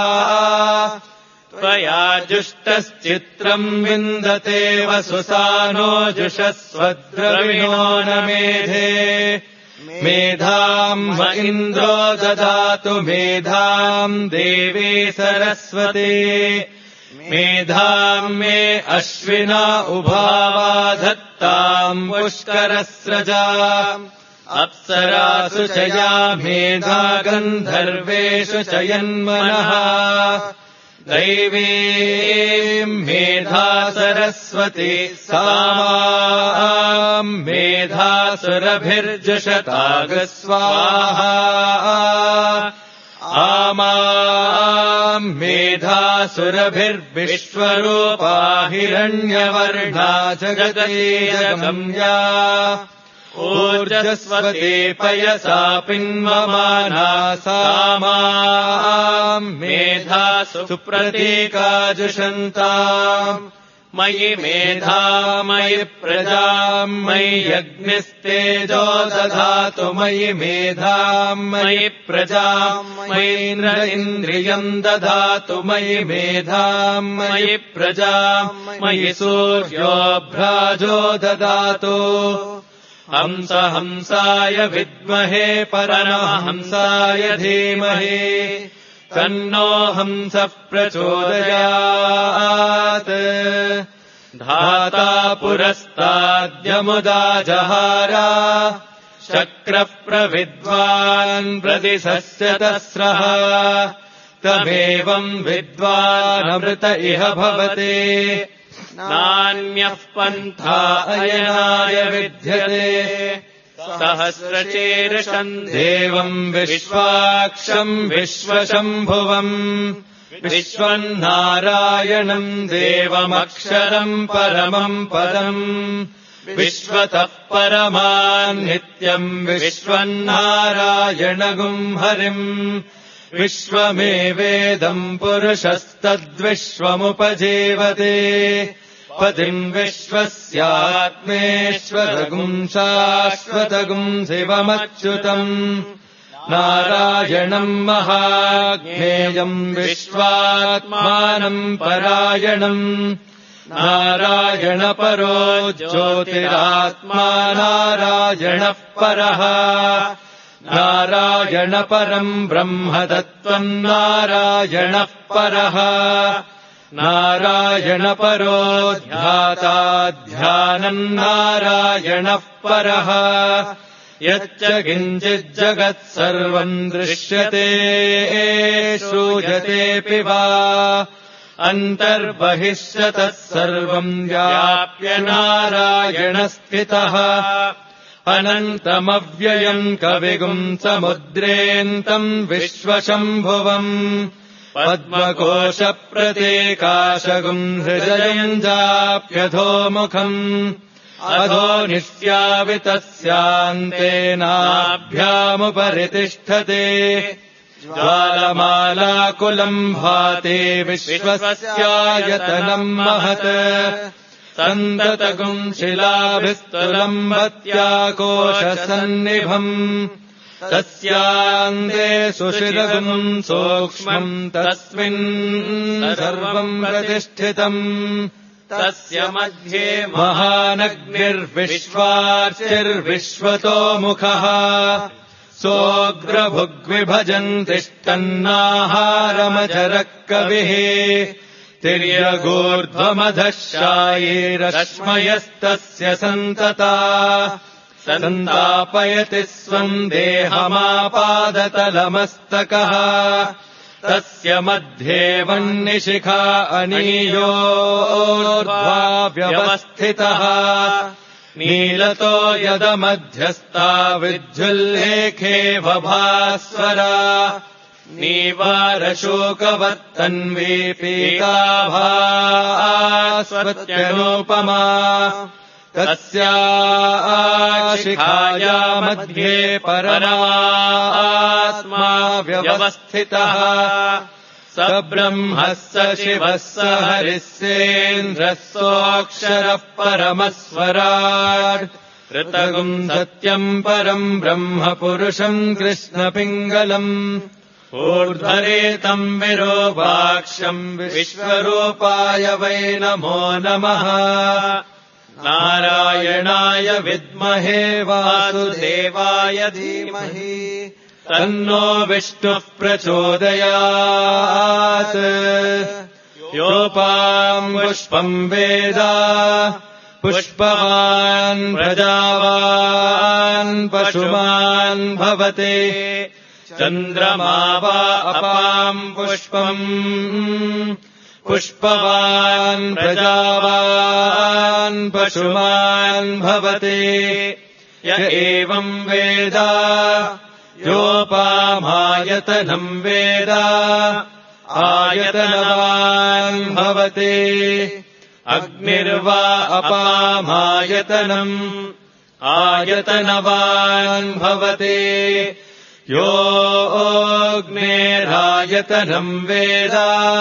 त्वया जुष्टश्चित्रम् विन्दते वसुसानो जुषस्वद्रविणो न मेधे मेधाम् म इन्द्रो ददातु मेधाम् देवी सरस्वती मेधाम् मे अश्विना उभावा धत्ताम् पुष्करस्रजा अप्सरासु च या मेधा गन्धर्वेषु च यन्मनः दैवी मेधा सरस्वती सामाम् मेधासुरभिर्जुषतागस्वाहा आमाम् मेधासुरभिर्विश्वरूपा हिरण्यवर्णा जगतीजगम्या ऊर्जस्वती पयसा पिन्वमाना सामाम् मेधासु सुप्रतीकाजुषन्ताम् मयि मेधा मयि प्रजाम् मयि यज्ञस्तेजो दधातु मयि मेधाम् मयि प्रजाम् मयीन्द्र इन्द्रियम् दधातु मयि मेधाम् मयि प्रजाम् मयि सूर्योऽभ्राजो ददातु हंस हंसाय विद्महे परमहंसाय धीमहि तन्नो हंसः प्रचोदयात् धाता पुरस्ताद्यमुदा जहारा शक्रः प्रविद्वान् प्रदिशस्य तस्रः तमेवम् विद्वानमृत इह भवते नान्यः पन्था अयनाय विद्यते सहस्रशीर्षम् देवम् विश्वाक्षम् विश्वशम्भुवम् विश्वम् नारायणम् देवमक्षरम् परमम् पदम् विश्वतः परमान् नित्यम् विश्वम् नारायणगुम् हरिम् विश्वमेवेदम् पुरुषस्तद्विश्वमुपजीवते पतिम् विश्वस्यात्मेश्वरगुम् शाश्वतगुम् शिवमच्युतम् नारायणम् महाज्ञेयम् विश्वात्मानम् परायणम् नारायणपरो ज्योतिरात्मा नारायणः परः नारायणपरम् ब्रह्मतत्त्वम् नारायणः परः नारायणपरो ध्याता ध्यानम् नारायणः परः यच्च किञ्चिज्जगत् सर्वम् दृश्यते श्रूयतेऽपि वा अन्तर्बहिष्यतः सर्वम् व्याप्य नारायणस्थितः अनन्तमव्ययम् कविगुम् समुद्रेऽन्तम् विश्वशम्भुवम् पद्मकोशप्रतीकाशगुम् हृदयम् चाप्यधोमुखम् अधो निश्यावितस्यान्तेनाभ्यामुपरि तिष्ठते ज्वालमालाकुलम् भाति विश्वस्यायतनम् महत् सन्ततगुम् शिलाभिस्तुलम्बत्याकोशसन्निभम् तस्यान्ते सुशिरगुम् सूक्ष्मम् तस्मिन् सर्वम् प्रतिष्ठितम् तस्य मध्ये महानग्निर्विश्वार्चिर्विश्वतो मुखः सोऽग्रभुग्विभजन् तिष्ठन्नाहारमजरः कविः तिर्यगूर्ध्वमधः शायीरश्मयस्तस्य सन्तता सन्तापयति स्वम् देहमापादतलमस्तकः तस्य मध्ये वह्निशिखा अनीयोर्ध्वा व्यवस्थितः नीलतो यदमध्यस्था विद्युल्लेखे वभास्वरा नीवारशोकवत्तन्वी पीताभास्वत्यनूपमा तस्या शिखाया मध्ये परमात्मा व्यवस्थितः स ब्रह्मः स शिवः स हरिः सेन्द्रः सोऽक्षरः परमस्वराट् ऋतगुम् सत्यम् परम् ब्रह्म पुरुषम् कृष्णपिङ्गलम् ऊर्ध्वरेतम् विरूपाक्षम् विश्वरूपाय वै नमो नमः नारायणाय विद्महे वासुदेवाय धीमहि तन्नो विष्णुः प्रचोदयात् योपाम् पुष्पम् वेद पुष्पवान् प्रजावान् पशुमान् भवते चन्द्रमा वा अपाम् पुष्पम् पुष्पवान् प्रजावान् पशुमान् भवते य एवम् वेद योपामायतनम् वेद आयतनवान् भवते अग्निर्वा अपामायतनम् आयतनवान् भवते योऽग्नेरायतनम् वेद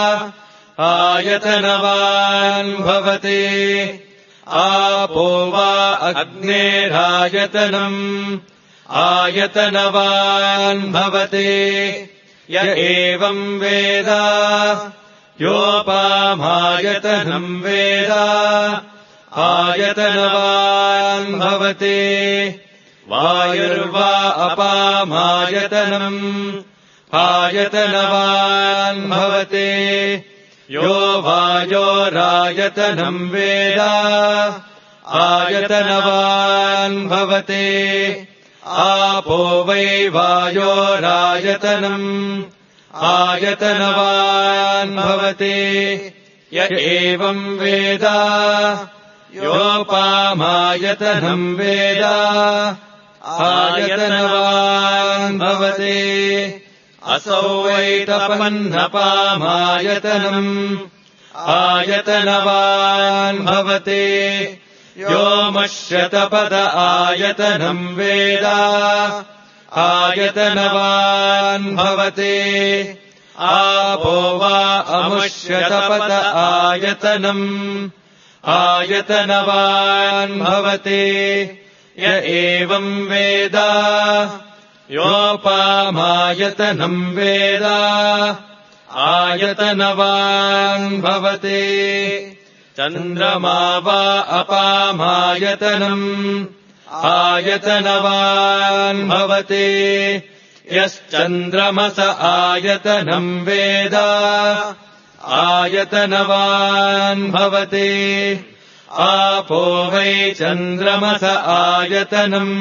आयतनवान् भवते आपो वा अग्नेरायतनम् आयतनवान् भवते य एवम् वेद योपामायतनम् वेद आयतनवान् भवते वायुर्वा अपामायतनम् आयतनवान् भवते यो वायोरायतनम् वेद आयतनवान् भवते आपो वै वायोरायतनम् आयतनवान् भवते य एवम् वेद योपामायतनम् वेद आयतनवान् भवते असौ वै तपन्नपामायतनम् आयतनवान् भवते व्योमश्यतपद आयतनम् वेद आयतनवान् भवते आपो वा अमुष्यतपद आयतनम् आयतनवान् भवते य एवम् वेद योपामायतनम् वेद आयतनवान् भवते चन्द्रमा वा अपामायतनम् आयतनवान् भवते यश्चन्द्रमस आयतनम् वेद आयतनवान् भवते आपो वै चन्द्रमस आयतनम्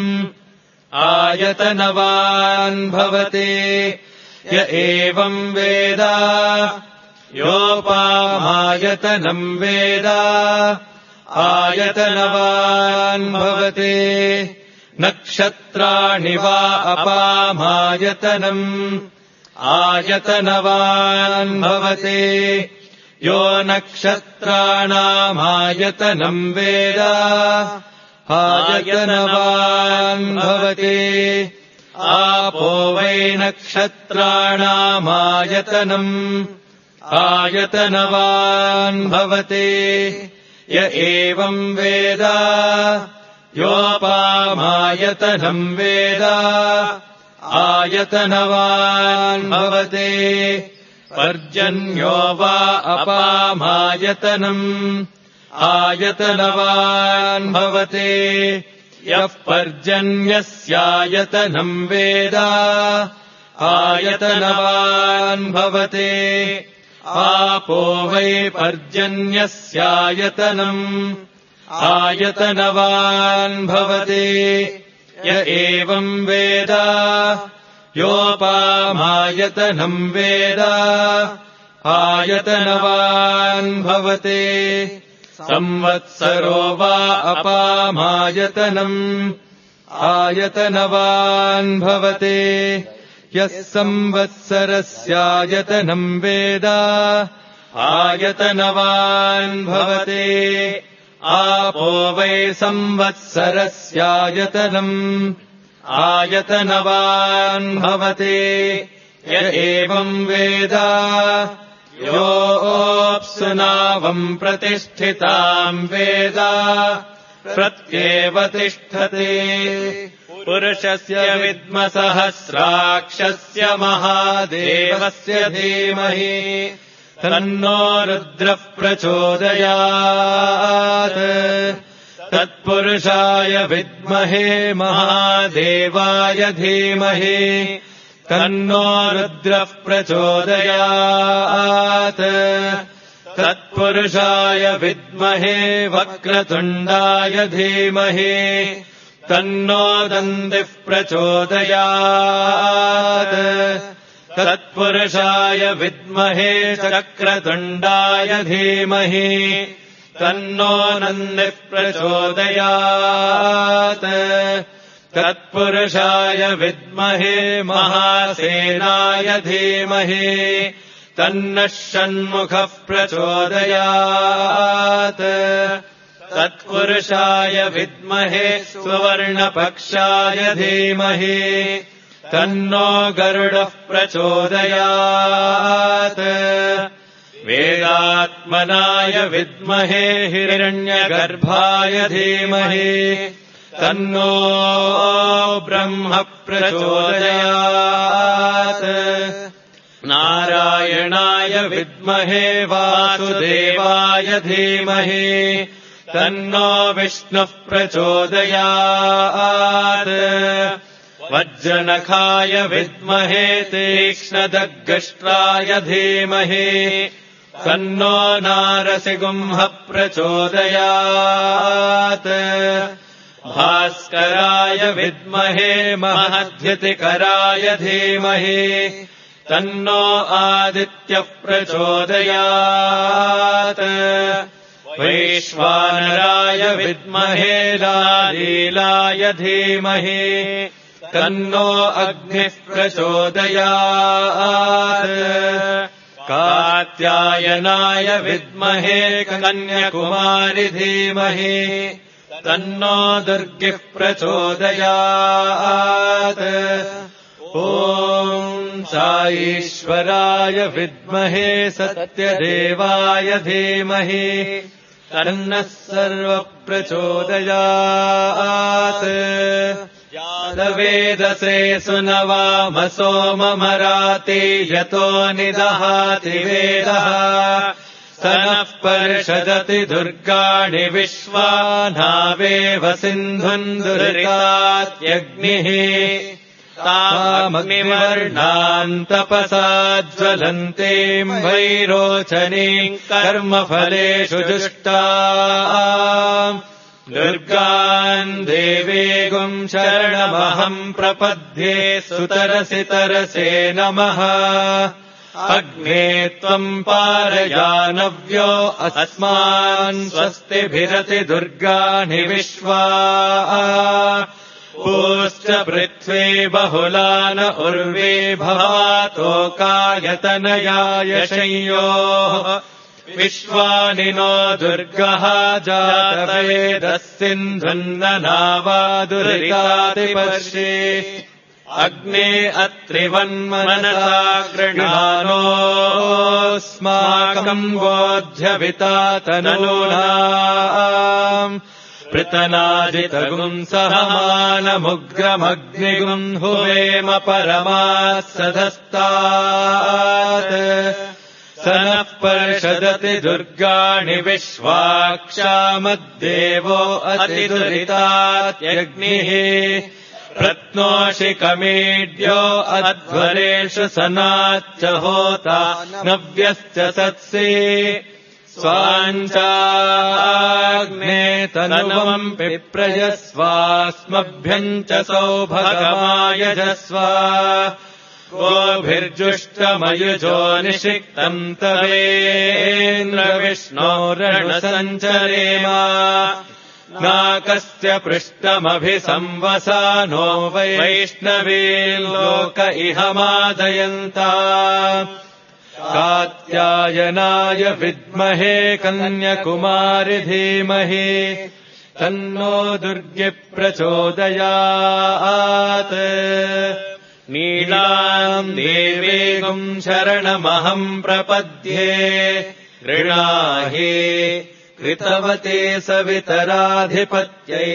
आयतनवान् भवते य एवम् वेद योपामायतनम् वेद आयतनवान् भवते नक्षत्राणि वा अपामायतनम् आयतनवान् भवते यो नक्षत्राणामायतनम् वेद आयतनवान् भवते आपो वै नक्षत्राणामायतनम् आयतनवान् भवते य एवम् वेद योपामायतनम् वेद आयतनवान् भवते पर्जन्यो वा अपामायतनम् आयतनवान् भवते यः पर्जन्यस्यायतनम् वेद आयतनवान् भवते आपो वै पर्जन्यस्यायतनम् आयतनवान् भवते य एवम् वेद योपामायतनम् वेद आयतनवान् भवते संवत्सरो वा अपामायतनम् आयतनवान् भवते यः संवत्सरस्यायतनम् वेद आयतनवान् भवते आपो वै संवत्सरस्यायतनम् आयतनवान् भवते य एवम् वेद योऽप्सुनावम् प्रतिष्ठिताम् वेद प्रत्येव तिष्ठते पुरुषस्य विद्मसहस्राक्षस्य महादेवस्य धीमहि तन्नो रुद्रः प्रचोदयात् तत्पुरुषाय विद्महे महादेवाय धीमहि तन्नो रुद्रः प्रचोदयात् तत्पुरुषाय विद्महे वक्रतुण्डाय धीमहि तन्नो दन्तिः प्रचोदयात् तत्पुरुषाय विद्महे चक्रतुण्डाय धीमहि तन्नो नन्दिः प्रचोदयात् तत्पुरुषाय विद्महे महासेनाय धीमहि तन्नः षण्मुखः प्रचोदयात् तत्पुरुषाय विद्महे सुवर्णपक्षाय धीमहि तन्नो गरुडः प्रचोदयात् वेदात्मनाय विद्महे हिरण्यगर्भाय धीमहि तन्नो ब्रह्म प्रचोदयात् नारायणाय विद्महे वासुदेवाय धीमहि तन्नो विष्णुः प्रचोदयात् वज्रनखाय विद्महे तीक्ष्णदग्गष्ट्राय धीमहि तन्नो नारसिंहः प्रचोदयात् भास्कराय विद्महे महद्युतिकराय धीमहि तन्नो आदित्यः प्रचोदयात् वैश्वानराय विद्महे लालीलाय धीमहि तन्नो अग्निः प्रचोदयात् कात्यायनाय विद्महे कन्याकुमारि धीमहि तन्नो दुर्गिः प्रचोदयात् ॐ साईश्वराय विद्महे सत्यदेवाय धीमहि तन्नः सर्वप्रचोदयात् यादवेदसे सुनवाम सोममराति यतो निदहाति वेदः स नः पर्षदति दुर्गाणि विश्वानावेव सिन्धुम् दुर्गात्यग्निः तामग्निवर्णाम् तपसा ज्वलन्तीम् वैरोचनीम् कर्मफलेषु जुष्टाम् दुर्गान् देवीगुम् शरणमहम् प्रपद्ये सुतरसि तरसे नमः अग्ने त्वम् पारयानव्यो अस्मान् स्वस्तिभिरति दुर्गाणि विश्वा पूश्च पृथ्वी बहुलान उर्वी भवातोकायतनयाय शंयोः विश्वानि नो दुर्गः जातवेदः सिन्धुन्ननावादुरितातिपर्षि अग्ने अत्रिवन्मनसा गृह्णानोऽस्माकम् बोध्यवितातनूनाम् पृतनाजितगुम् सहमानमुग्रमग्निगुम् हुवेम परमात्सधस्तात् स नः पर्षदति दुर्गाणि विश्वाक्षामद्देवो अतिदुरितात्यग्निः प्रत्नोषिकमीड्यो अध्वरेषु सनाच्च होता नव्यश्च सत्सि स्वाञ्चाग्ने तनुवम् पिप्रयस्वास्मभ्यम् च सौभगमायजस्व गोभिर्जुष्टमयुजो निषिक्तम् तवेन्द्रविष्णोरणसञ्चरेम नाकस्य पृष्ठमभिसंवसानो वैष्णवीर्लोक इह मादयन्ता कात्यायनाय विद्महे कन्याकुमारि धीमहि तन्नो दुर्गे प्रचोदयात् नीलाम् देवीगुम् शरणमहम् प्रपद्ये ऋणाहि कृतवते सवितराधिपत्यै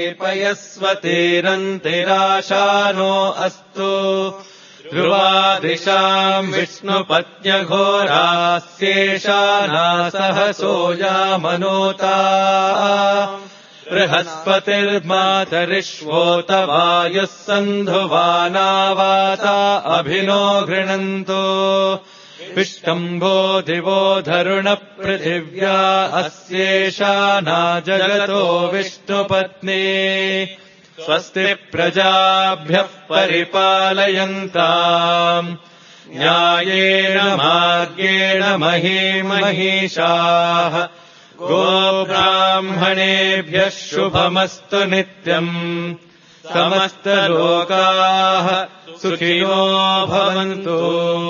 पयस्वतीरन्तिराशानो अस्तु ध्रुवादिशाम् विष्णुपत्न्यघोरास्येषाना सहसोऽयामनोता बृहस्पतिर्मातरिष्वोत वायुः सन्धुवानावाता अभिनो गृह्णन्तु विष्टम्भो दिवो धरुणपृथिव्या अस्येषाना जगतो विष्णुपत्नी स्वस्ति प्रजाभ्यः परिपालयन्ताम् न्यायेन मार्गेण महीमहीषाः गोब्राह्मणेभ्यः शुभमस्तु नित्यम् समस्तलोकाः सुखिनो भवन्तु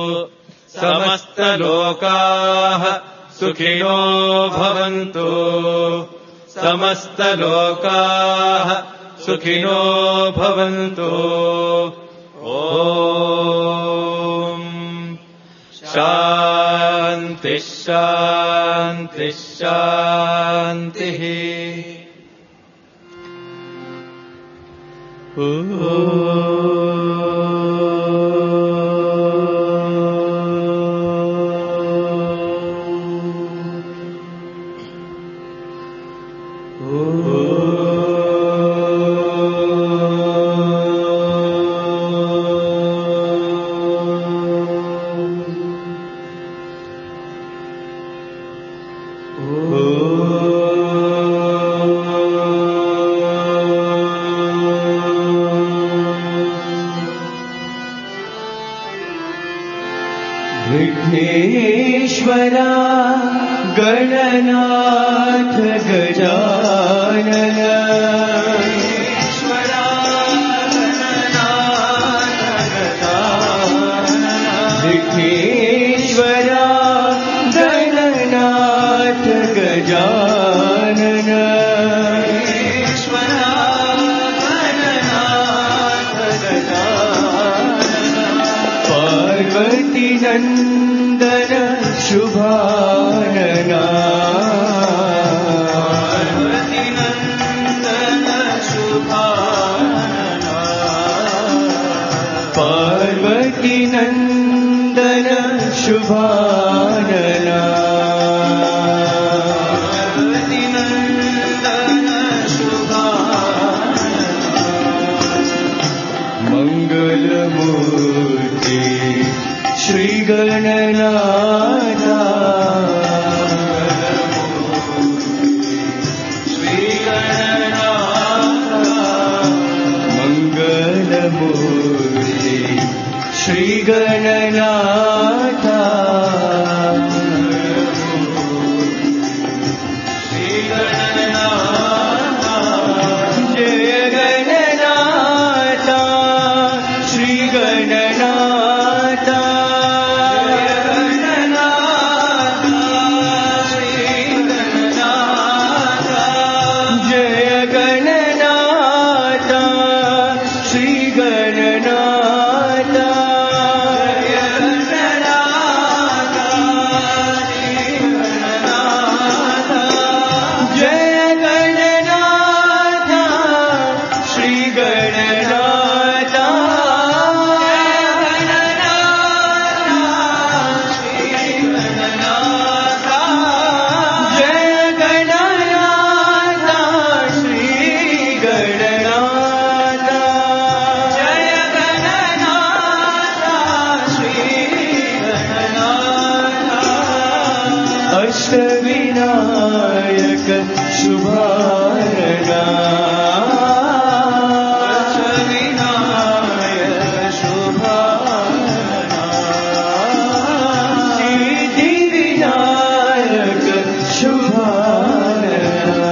समस्तलोकाः सुखिनो भवन्तु समस्तलोकाः सुखिनो भवन्तु ॐ शान्तिः शान्तिः शान्तिः विघ्नेश्वरा गणनाथ गजानन विघ्नेश्वरा गणनाथ गजानन पार्वती नंदन शुभानना पार्वती नंदन शुभानना मंगल श्री गणनाथा अष्टविनायक शुभारणा अष्टविनायक शुभारणा सिद्धिविनायक शुभारणा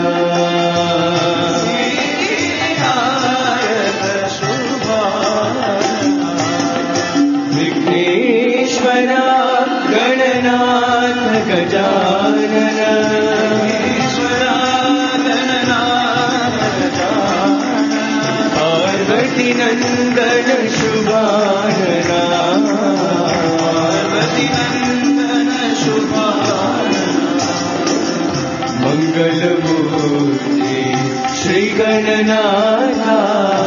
सिद्धिविनायक शुभारणा विघ्नेश्वरा गणनाथ गजानन पार्वती नंदन शुभानना पार्वती नंदन शुभानना मंगलमूर्ति श्री गणनाथा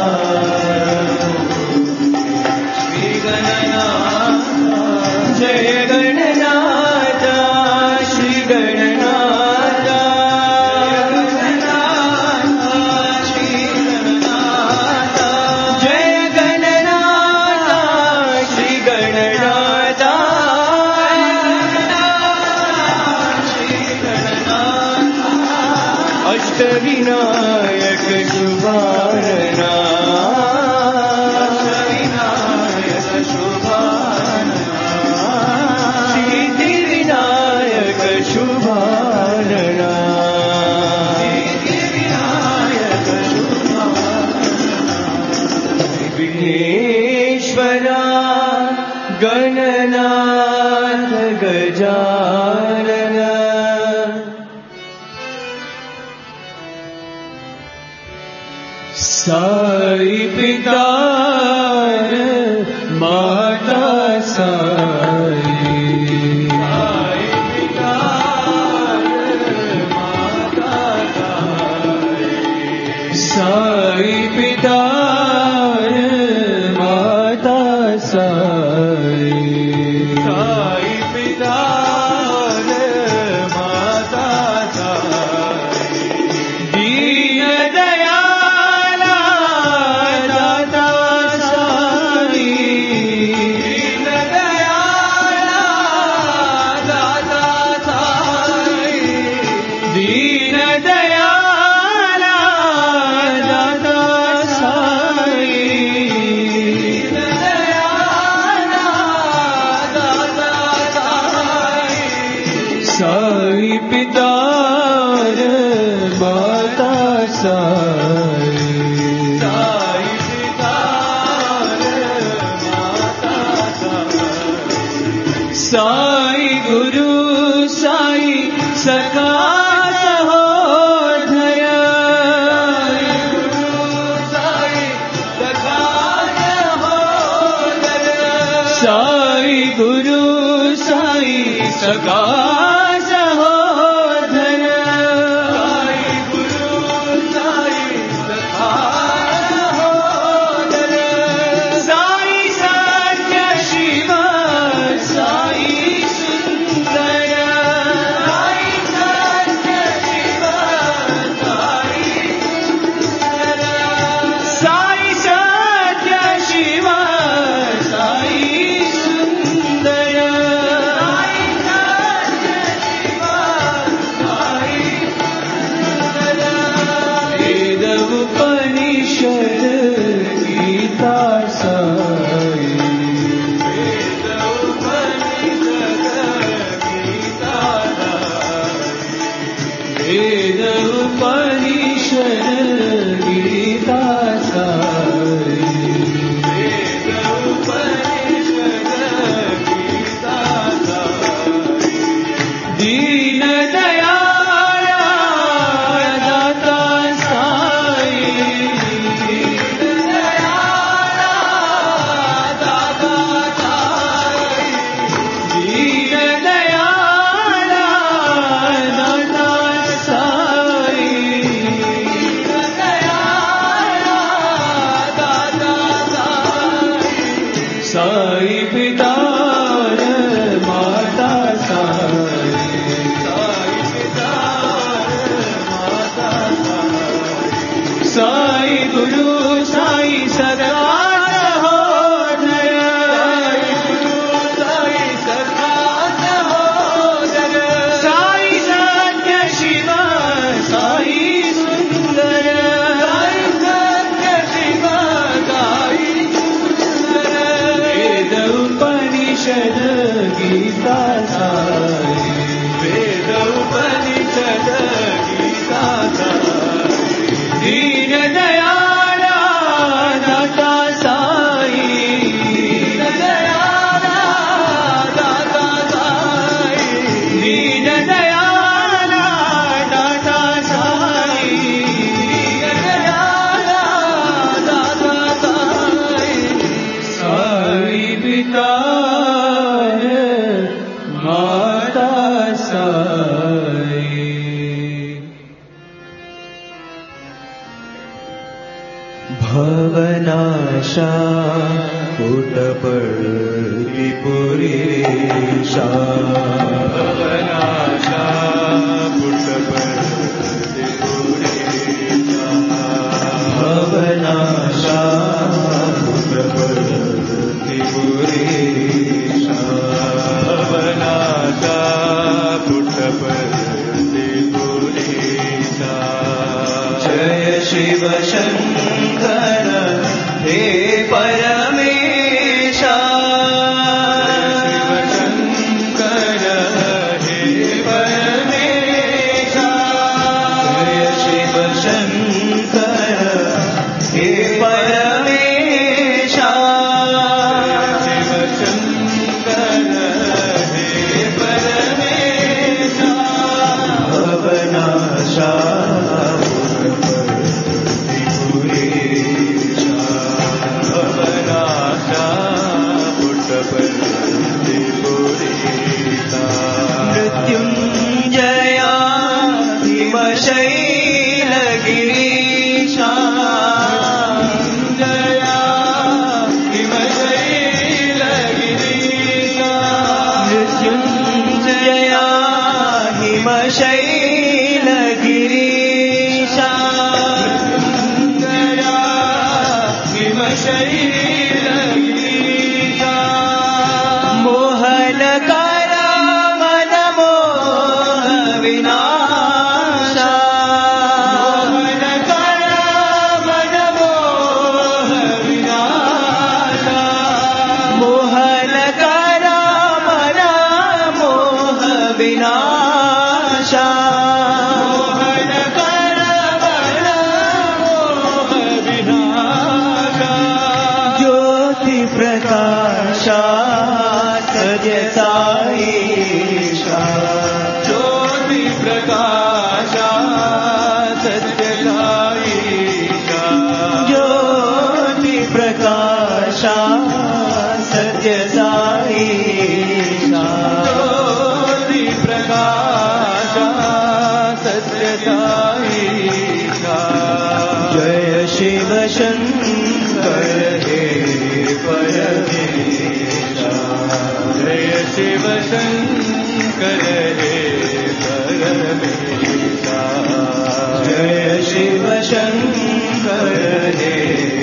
श्री गणनाथा जय गणनाथा श्री गणनाथा अष्टविनायक शुभारणा अष्टविनायक शुभारणा सिद्धिविनायक शुभारणा सिद्धिविनायक शुभारणा विघ्नेश्वरा गणनाथ गजानन साई पिता माता साई साई पिता माता साई साई पिता माता साई साई पिता माता साई दीन दया साई पिता माता साई साई पिता माता साई साई गुरु साई सखा सहोदय गुरु साई सखा सहोदय साई गुरु साई सखा साई पिता माता साई, साई पिता माता साई, साई गुरु साई सदा रहो जय, साई सदा रहो जय, साई सत्य शिव साई सुंदर, साई सत्य शिव साई सुंदर, वेद उपनिषद गीता साई, वेद उपनिषद गीता साई, दीन दयाला दाता साई, दीन दयाला दाता साई, दीन दयाला दाता साई, दीन दयाला दाता साई, साई पिता माता साई। भवनाशा पुटपर्ति पुरीशा, भवनाशा पुटपर्ति पुरीशा, भवनाशा पुटपर्ति पुरीशा, भवनाशा पुटपर्ति पुरीशा। जय शिव शंकर हे परमेशा, शिव शंकर हे परमेशा, जय शिव शंकर हे परमेशा, शिव शंकर हे परमेशा। भवनाशा मृत्युंजया हिमशैलगिरीशा, जया हिमशैलगिरीशा, मृत्युंजया हिमशैलगिरीशा, जया हिमशैलगिरीशा। मोहनकारा मन मोह विनाशा, मोहनकारा मन मोह विनाशा, मोहनकारा मन मोह विनाशा, मोहनकारा मन मोह विनाशा। ज्योति प्रकाशा सत्य साईशा, ज्योति प्रकाशा सत्य साईशा, ज्योति प्रकाशा सत्य साईशा, ज्योति प्रकाशा सत्य साईशा। जय शिव शंकर हे परमेशा, जय शिव शंकर हे परमेशा, जय शिव शंकर हे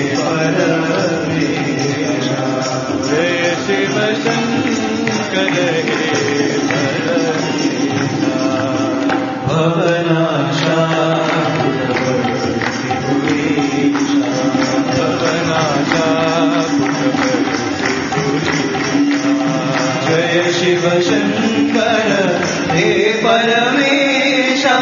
परमेशा, जय शिव शंकर हे परमेशा। भवनाशा पुटपर्ति पुरीशा, भवनाशा पुटपर्ति पुरीशा। जय शिव शंकर हे परमेशा,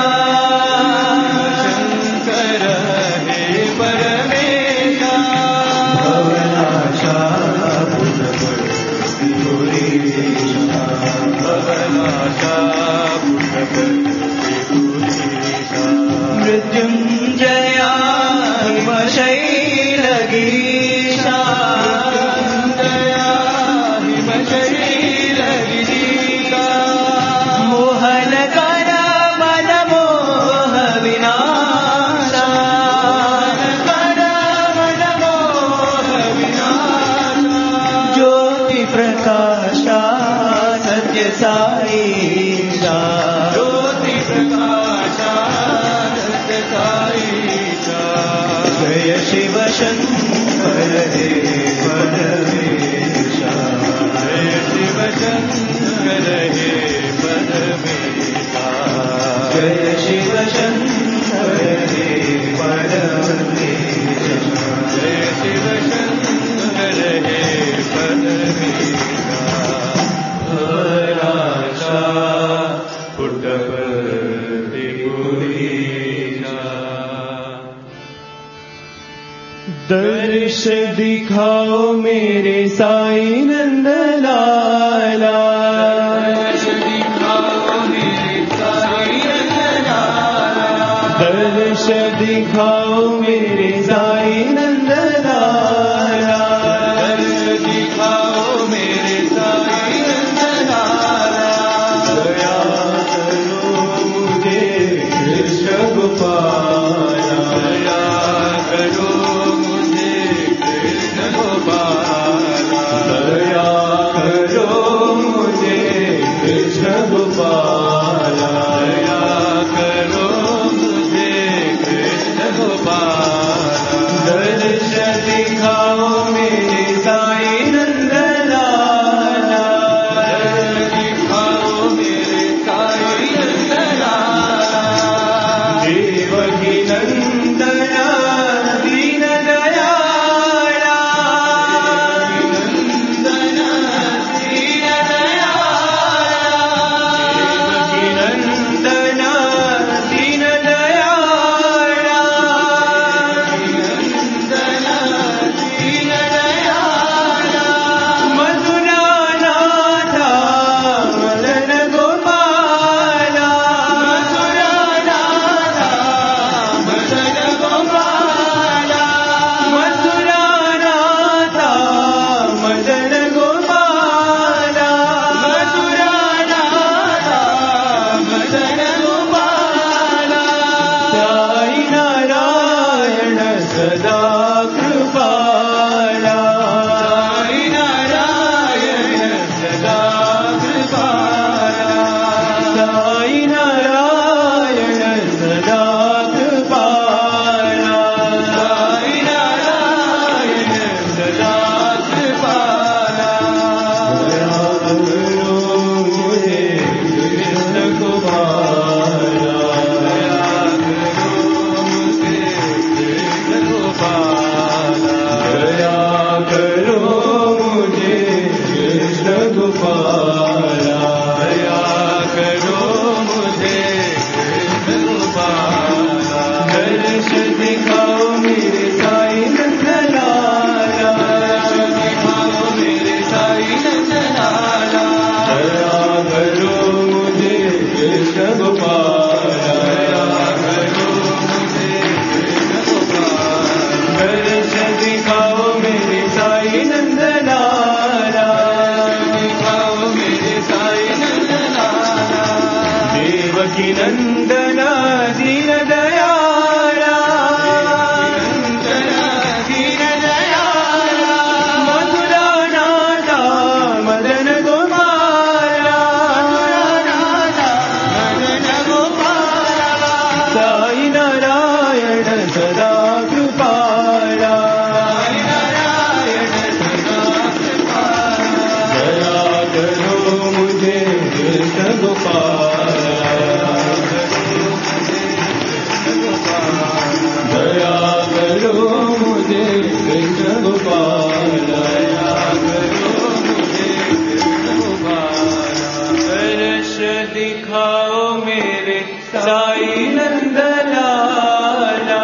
शंकर हे परमेशा। भवनाशा पुटपर्ति पुरीशा, भवनाशा पुटपर्ति पुरीशा। मृत्युंजया हिमशैलगिरीशा, मृत्युंजया हिमशैलगिरीशा। मोहनकारा शंकर हे परमेश जय शिव शंकर हे परमेश जय शिव शंकर हे परमेश जय शिव शंकर हे परमेश हराशा पुट्टपर्ति पुरीशा दर्श दिखाओ मेरे साई नंद लाला दर्श दिखाओ मेरे साई नंद लाला दर्श दिखाओ मेरे साई नंद लाला दर्श दिखाओ मेरे साई नंद लाला दया करो मुझे कृष्ण गोपाला दया करो मुझे कृष्ण गोपाला दया करो मुझे कृष्ण गोपाला दया करो मुझे कृष्ण गोपाला दर्श दिखाओ मेरे साई नंद लाला दर्श दिखाओ मेरे साई नंद लाला देवकी नंदना दीन दयाला नंदना दीन दयाला देवकी नंदना दीन दयाला नंदना दीन दयाला मधुरा नाथा मदन गोपाला मधुरा नाथा मदन गोपाला मथुरा नाथा मदन गोपाला मथुरा नाथा मदन गोपाला साई नारायण सदा कृपाला साई नारायण सदा कृपाला साई नारायण सदा कृपाला साई नारायण सदा कृपाला दया करो मुझे कृष्ण गोपाला दया करो मुझे कृष्ण गोपाला दया करो मुझे कृष्ण गोपाला दया करो मुझे कृष्ण गोपाला दर्श दिखाओ मेरे साई नंद लाला दर्श दिखाओ मेरे साई नंद लाला दया करो मुझे कृष्ण गोपाला दया करो मुझे कृष्ण गोपाला दर्श दिखाओ मेरे साई नंद लाला दिखाओ मेरे साई नंद लाला देवकी नंदना दीन दयाला नंदना दीन दयाला मथुरा नाथा मदन गोपाला मथुरा नाथा मदन गोपाला साई नारायण सदा कृपाला साई नारायण सदा कृपाला दया करो मुझे कृष्ण गोपाला दया करो मुझे कृष्ण गोपाला दया करो मुझे कृष्ण गोपाला दर्श दिखाओ मेरे साई नंद लाला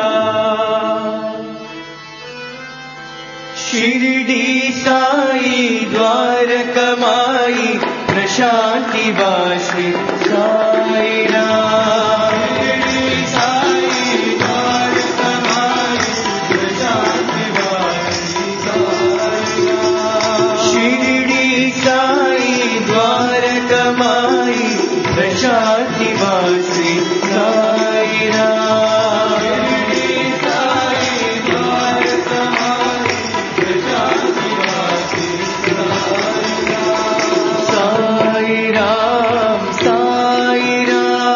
शिरडी साई द्वारकमाई प्रशांति वासी साई राम शिरडी साई द्वारकमाई प्रशांति वासी साई राम शिरडी साई द्वारकमाई प्रशांति वासी साई राम शिरडी साई द्वारकमाई प्रशांति वासी साई राम साई राम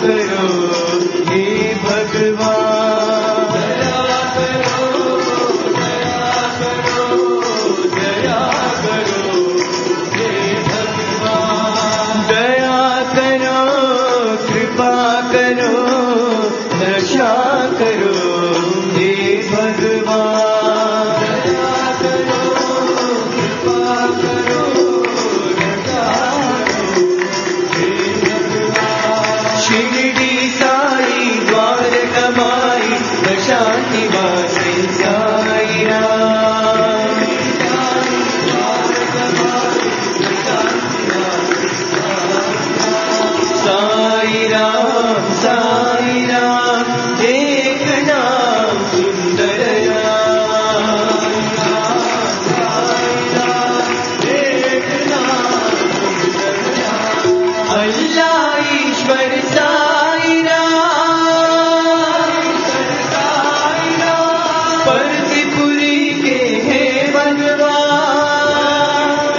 करो हे भगवान, दया करो दया करो हे भगवान, दया करो कृपा करो रक्षा करो हे भगवान, दया करो कृपा करो रक्षा करो हे भगवान। शिरडी साई द्वारका माई प्रशांति वासी साई राम, साई राम साई राम एक नाम सुंदर राम, एक नाम सुंदर राम, अल्लाह ईश्वर साई राम, परतिपुरी के हे भगवान,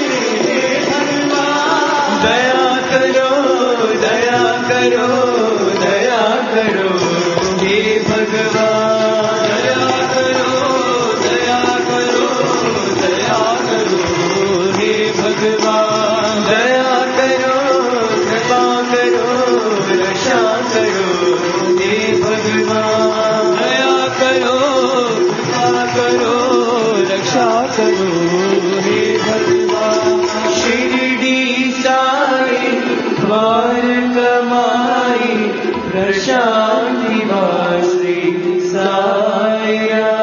दया करो दया करो दया करो हे भगवान, दया करो दया करो दया करो हे भगवान, दया करो कृपा करो रक्षा करो हे भगवान, दया करो कृपा करो रक्षा करो हे भगवान। शिरडी साई द्वारका माई प्रशांति वासी साई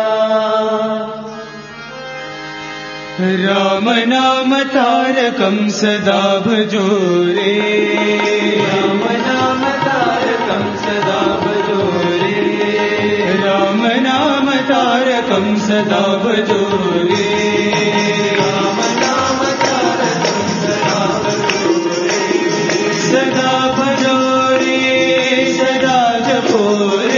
राम नाम तारकं सदा भजो रे, राम नाम तारकं सदा भजो रे, राम नाम तारकं सदा भजो रे, राम नाम तारकं सदा भजो रे, सदा भजो रे सदा जपो रे,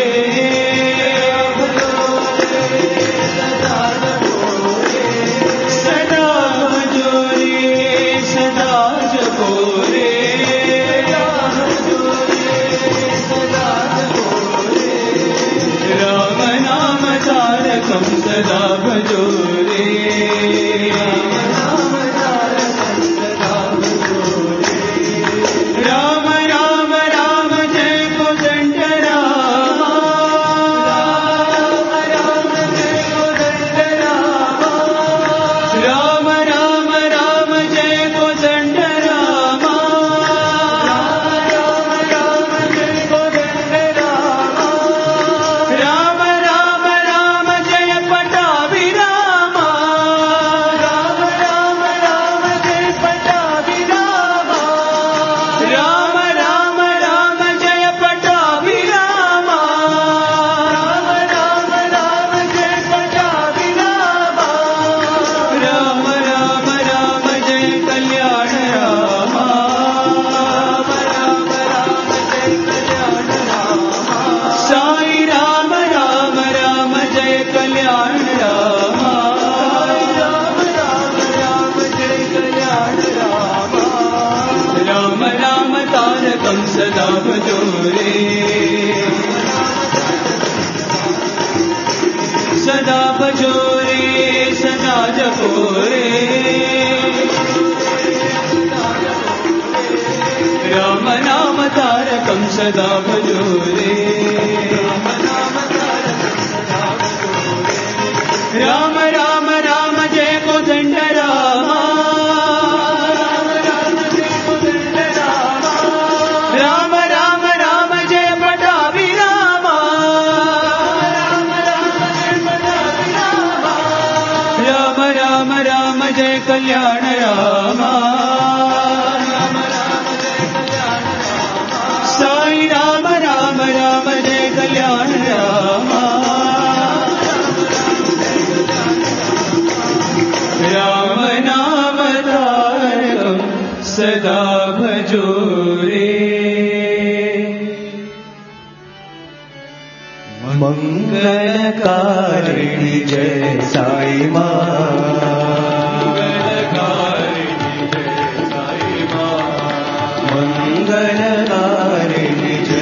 सदा जपो रे, सदा भजो रे सदा जपो रे, सदा जपो रे, राम नाम तारकं सदा भजो रे, राम नाम तारकं सदा भजो रे, राम राम राम जय कोदंड राम, राम जय कोदंड राम, राम राम राम जय कोदंड राम, राम राम जय कोदंड राम, राम राम राम जय पट्टाभिराम, राम राम राम जय पट्टाभिराम, राम राम राम जय पट्टाभिराम, राम राम राम जय पट्टाभिराम, राम राम राम जय कल्याण राम, राम राम जय कल्याण राम, साई राम राम राम जय कल्याण राम, राम राम राम जय कल्याण राम, राम राम तारकं सदा भजो रे, सदा भजो रे सदा जपो रे, राम नाम तारकं सदा भजो रे, राम राम राम जय कोदंड राम, राम राम राम जय पट्टाभिराम, राम राम राम जय कल्याण राम, साई राम राम राम जय कल्याण राम, राम नाम तारकं सदा भजो रे, मंगलकारिणी जय साई माँ, मंगलकारिणी जय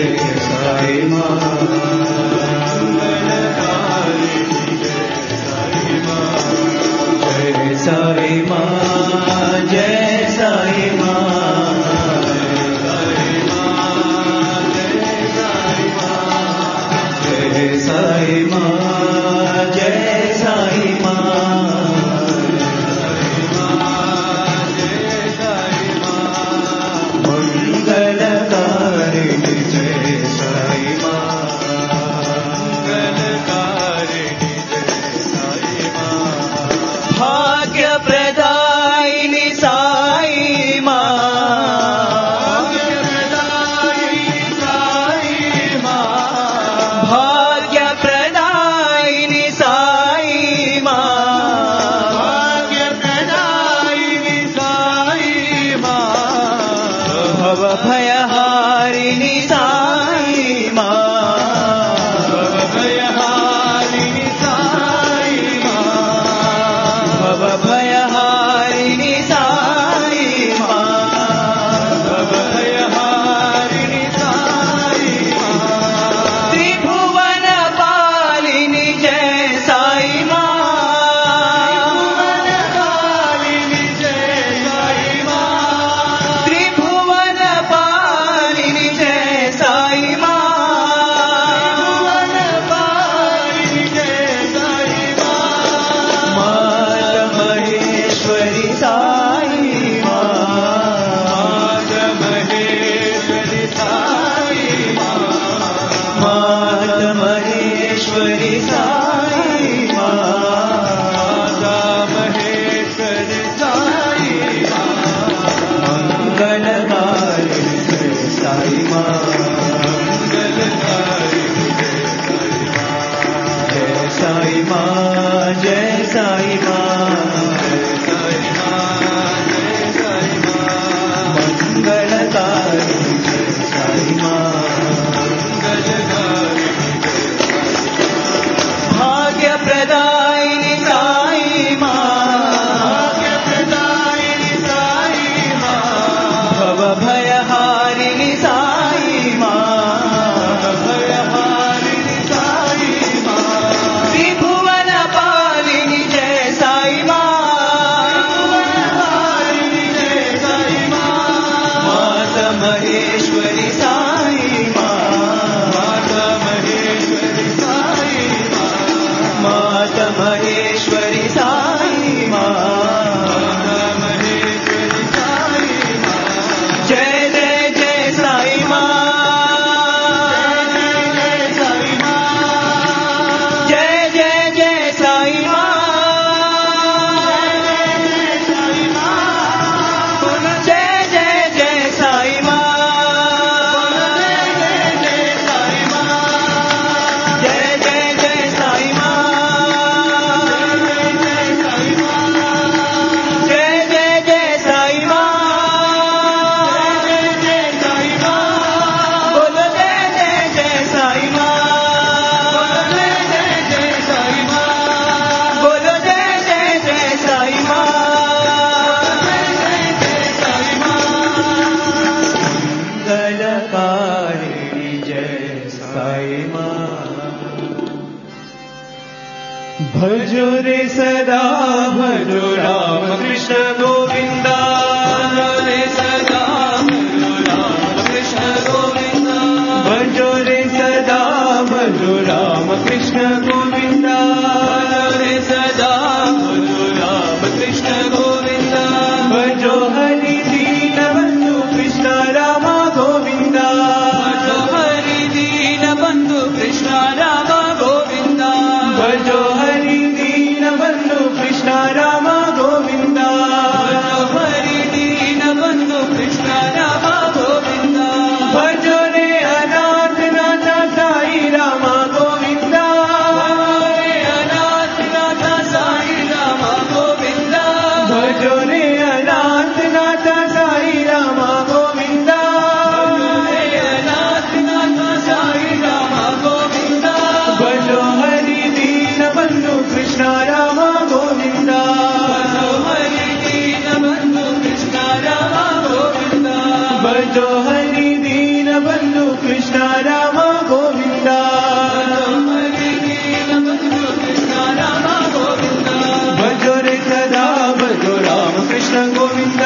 भजो रे सदा भजो राम कृष्ण गोविंद भजो रे सदा भजो राम कृष्ण गोविंद भजो रे सदा भजो राम कृष्ण गोविंद भजो रे सदा भजो राम कृष्ण गोविंद भजो हरि दीन बंधु कृष्ण राम गोविंद भजो हरि दीन बंधु कृष्ण राम गोविंद भजो हरि दीन बंधु कृष्ण राम गोविंद भजो हरि दीन बंधु कृष्ण राम गोविंद भजो रे अनाथ नाथ साई राम गोविंद भजो रे अनाथ नाथ साई राम गोविंद भजो रे अनाथ नाथ साई राम गोविंद भजो रे अनाथ नाथ साई राम गोविंद भजो हरि दीन बंधु कृष्ण राम गोविंद भजो हरि दीन बंधु कृष्ण राम गोविंद भजो हरि दीन बंधु कृष्ण राम गोविंद हरि दीन बंधु कृष्ण राम गोविंद भजो रे सदा भजो राम कृष्ण गोविंद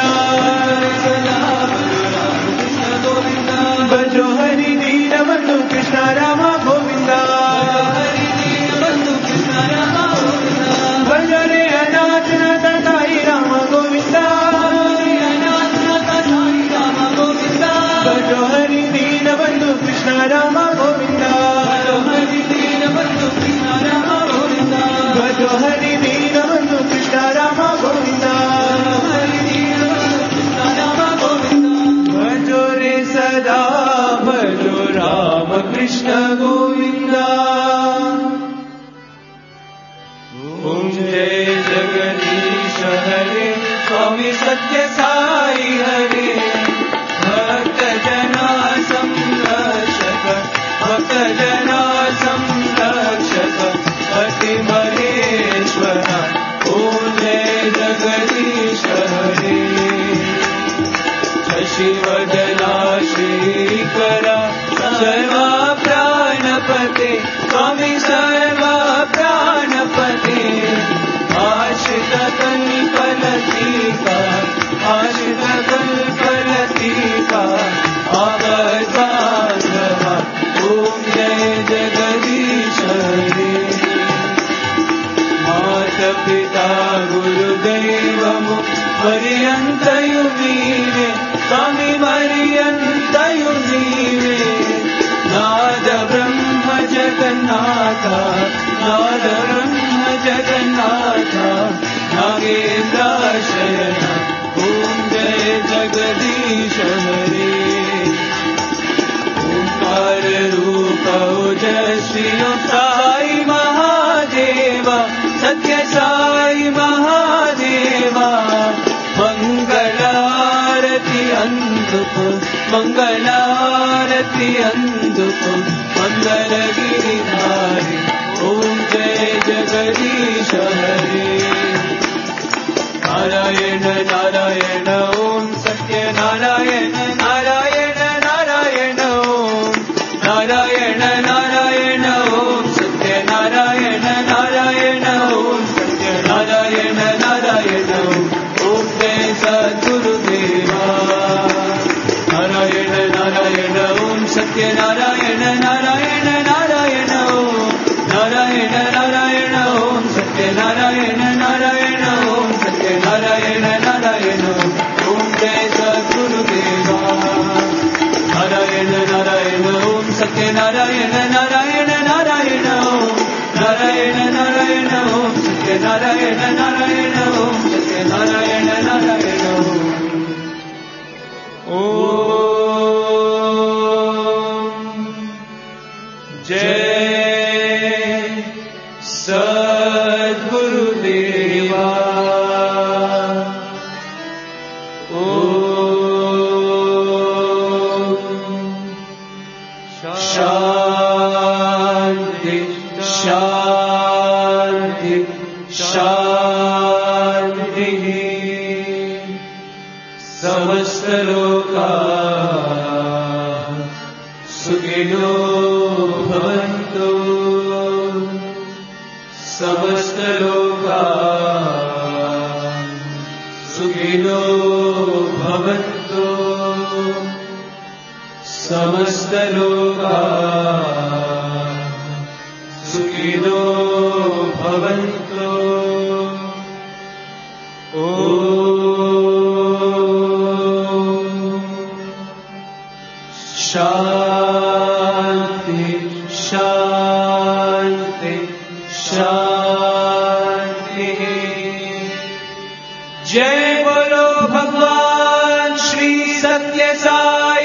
भजो हरि दीन बंधु कृष्ण राम गोविंद हरि दीन बंधु कृष्ण राम गोविंद भजो रे अनाथ नाथ साई राम गोविंद अनाथ नाथ साई राम गोविंद भजो हरि दीन बंधु कृष्ण राम गोविंद भजो हरि दीन बंधु कृष्ण राम गोविंद भजो हरि दीन बंधु कृष्ण राम गोविंद हरि दीन बंधु कृष्ण राम गोविंद भजो रे सदा भजो राम कृष्ण गोविंद ओम जय जगदीश हरे स्वामी सत्य साई हरे भक्त जना संरक्षक भक्त जना संरक्षक अति महेश्वर ओम जय जगदीश हरे शशिवदना श्रीकरा सर्वा प्राणपते स्वामी सर्वा प्राणपते आश्रित कल्पलतिका आश्रित कल्पलतिका आगर्भागवा ओम जय जगदीश हरे माता पिता गुरुदैवमु पर्यन्तयु नीवे स्वामी पर्यन्तयु नीवे नाद ब्रह्म जगन्नाथ नाद ब्रह्म जगन्नाथ नागेन्द्र शरण ओम जय जगदीश हरे ओंकार रूप ओजस्वी साई महादेवा सत्य साई महादेवा मंगलारती अंधुको मंगलारती अंधुको मंगल गिरिधारी ओम जय जगदीश हरे नारायण नारायण ओम सत्य नारायण नारायण नारायण ओम नारायण नारायण ओम सत्य नारायण नारायण ओम सत्य नारायण नारायण ओम जय सद्गुरुदेवा नारायण नारायण ओम सत्य नारायण नारायण नारायण ओम नारायण नारायण ओम सत्य नारायण नारायण ओम सत्य नारायण नारायण ओम जय सद्गुरुदेवा नारायण नारायण ओम सत्य नारायण नारायण नारायण ओम नारायण नारायण ओम सत्य नारायण नारायण ओम सत्य नारायण नारायण ओम जय सद्गुरुदेवा शांति शांति शांति समस्त लोका सुखिनो भवन्तु समस्तलोका सुखिनो भवन्तु समस्तलोका सुखिनो भवन्तु शान्ति शान्ति शान्ति। जय बोलो भगवान श्री सत्य साई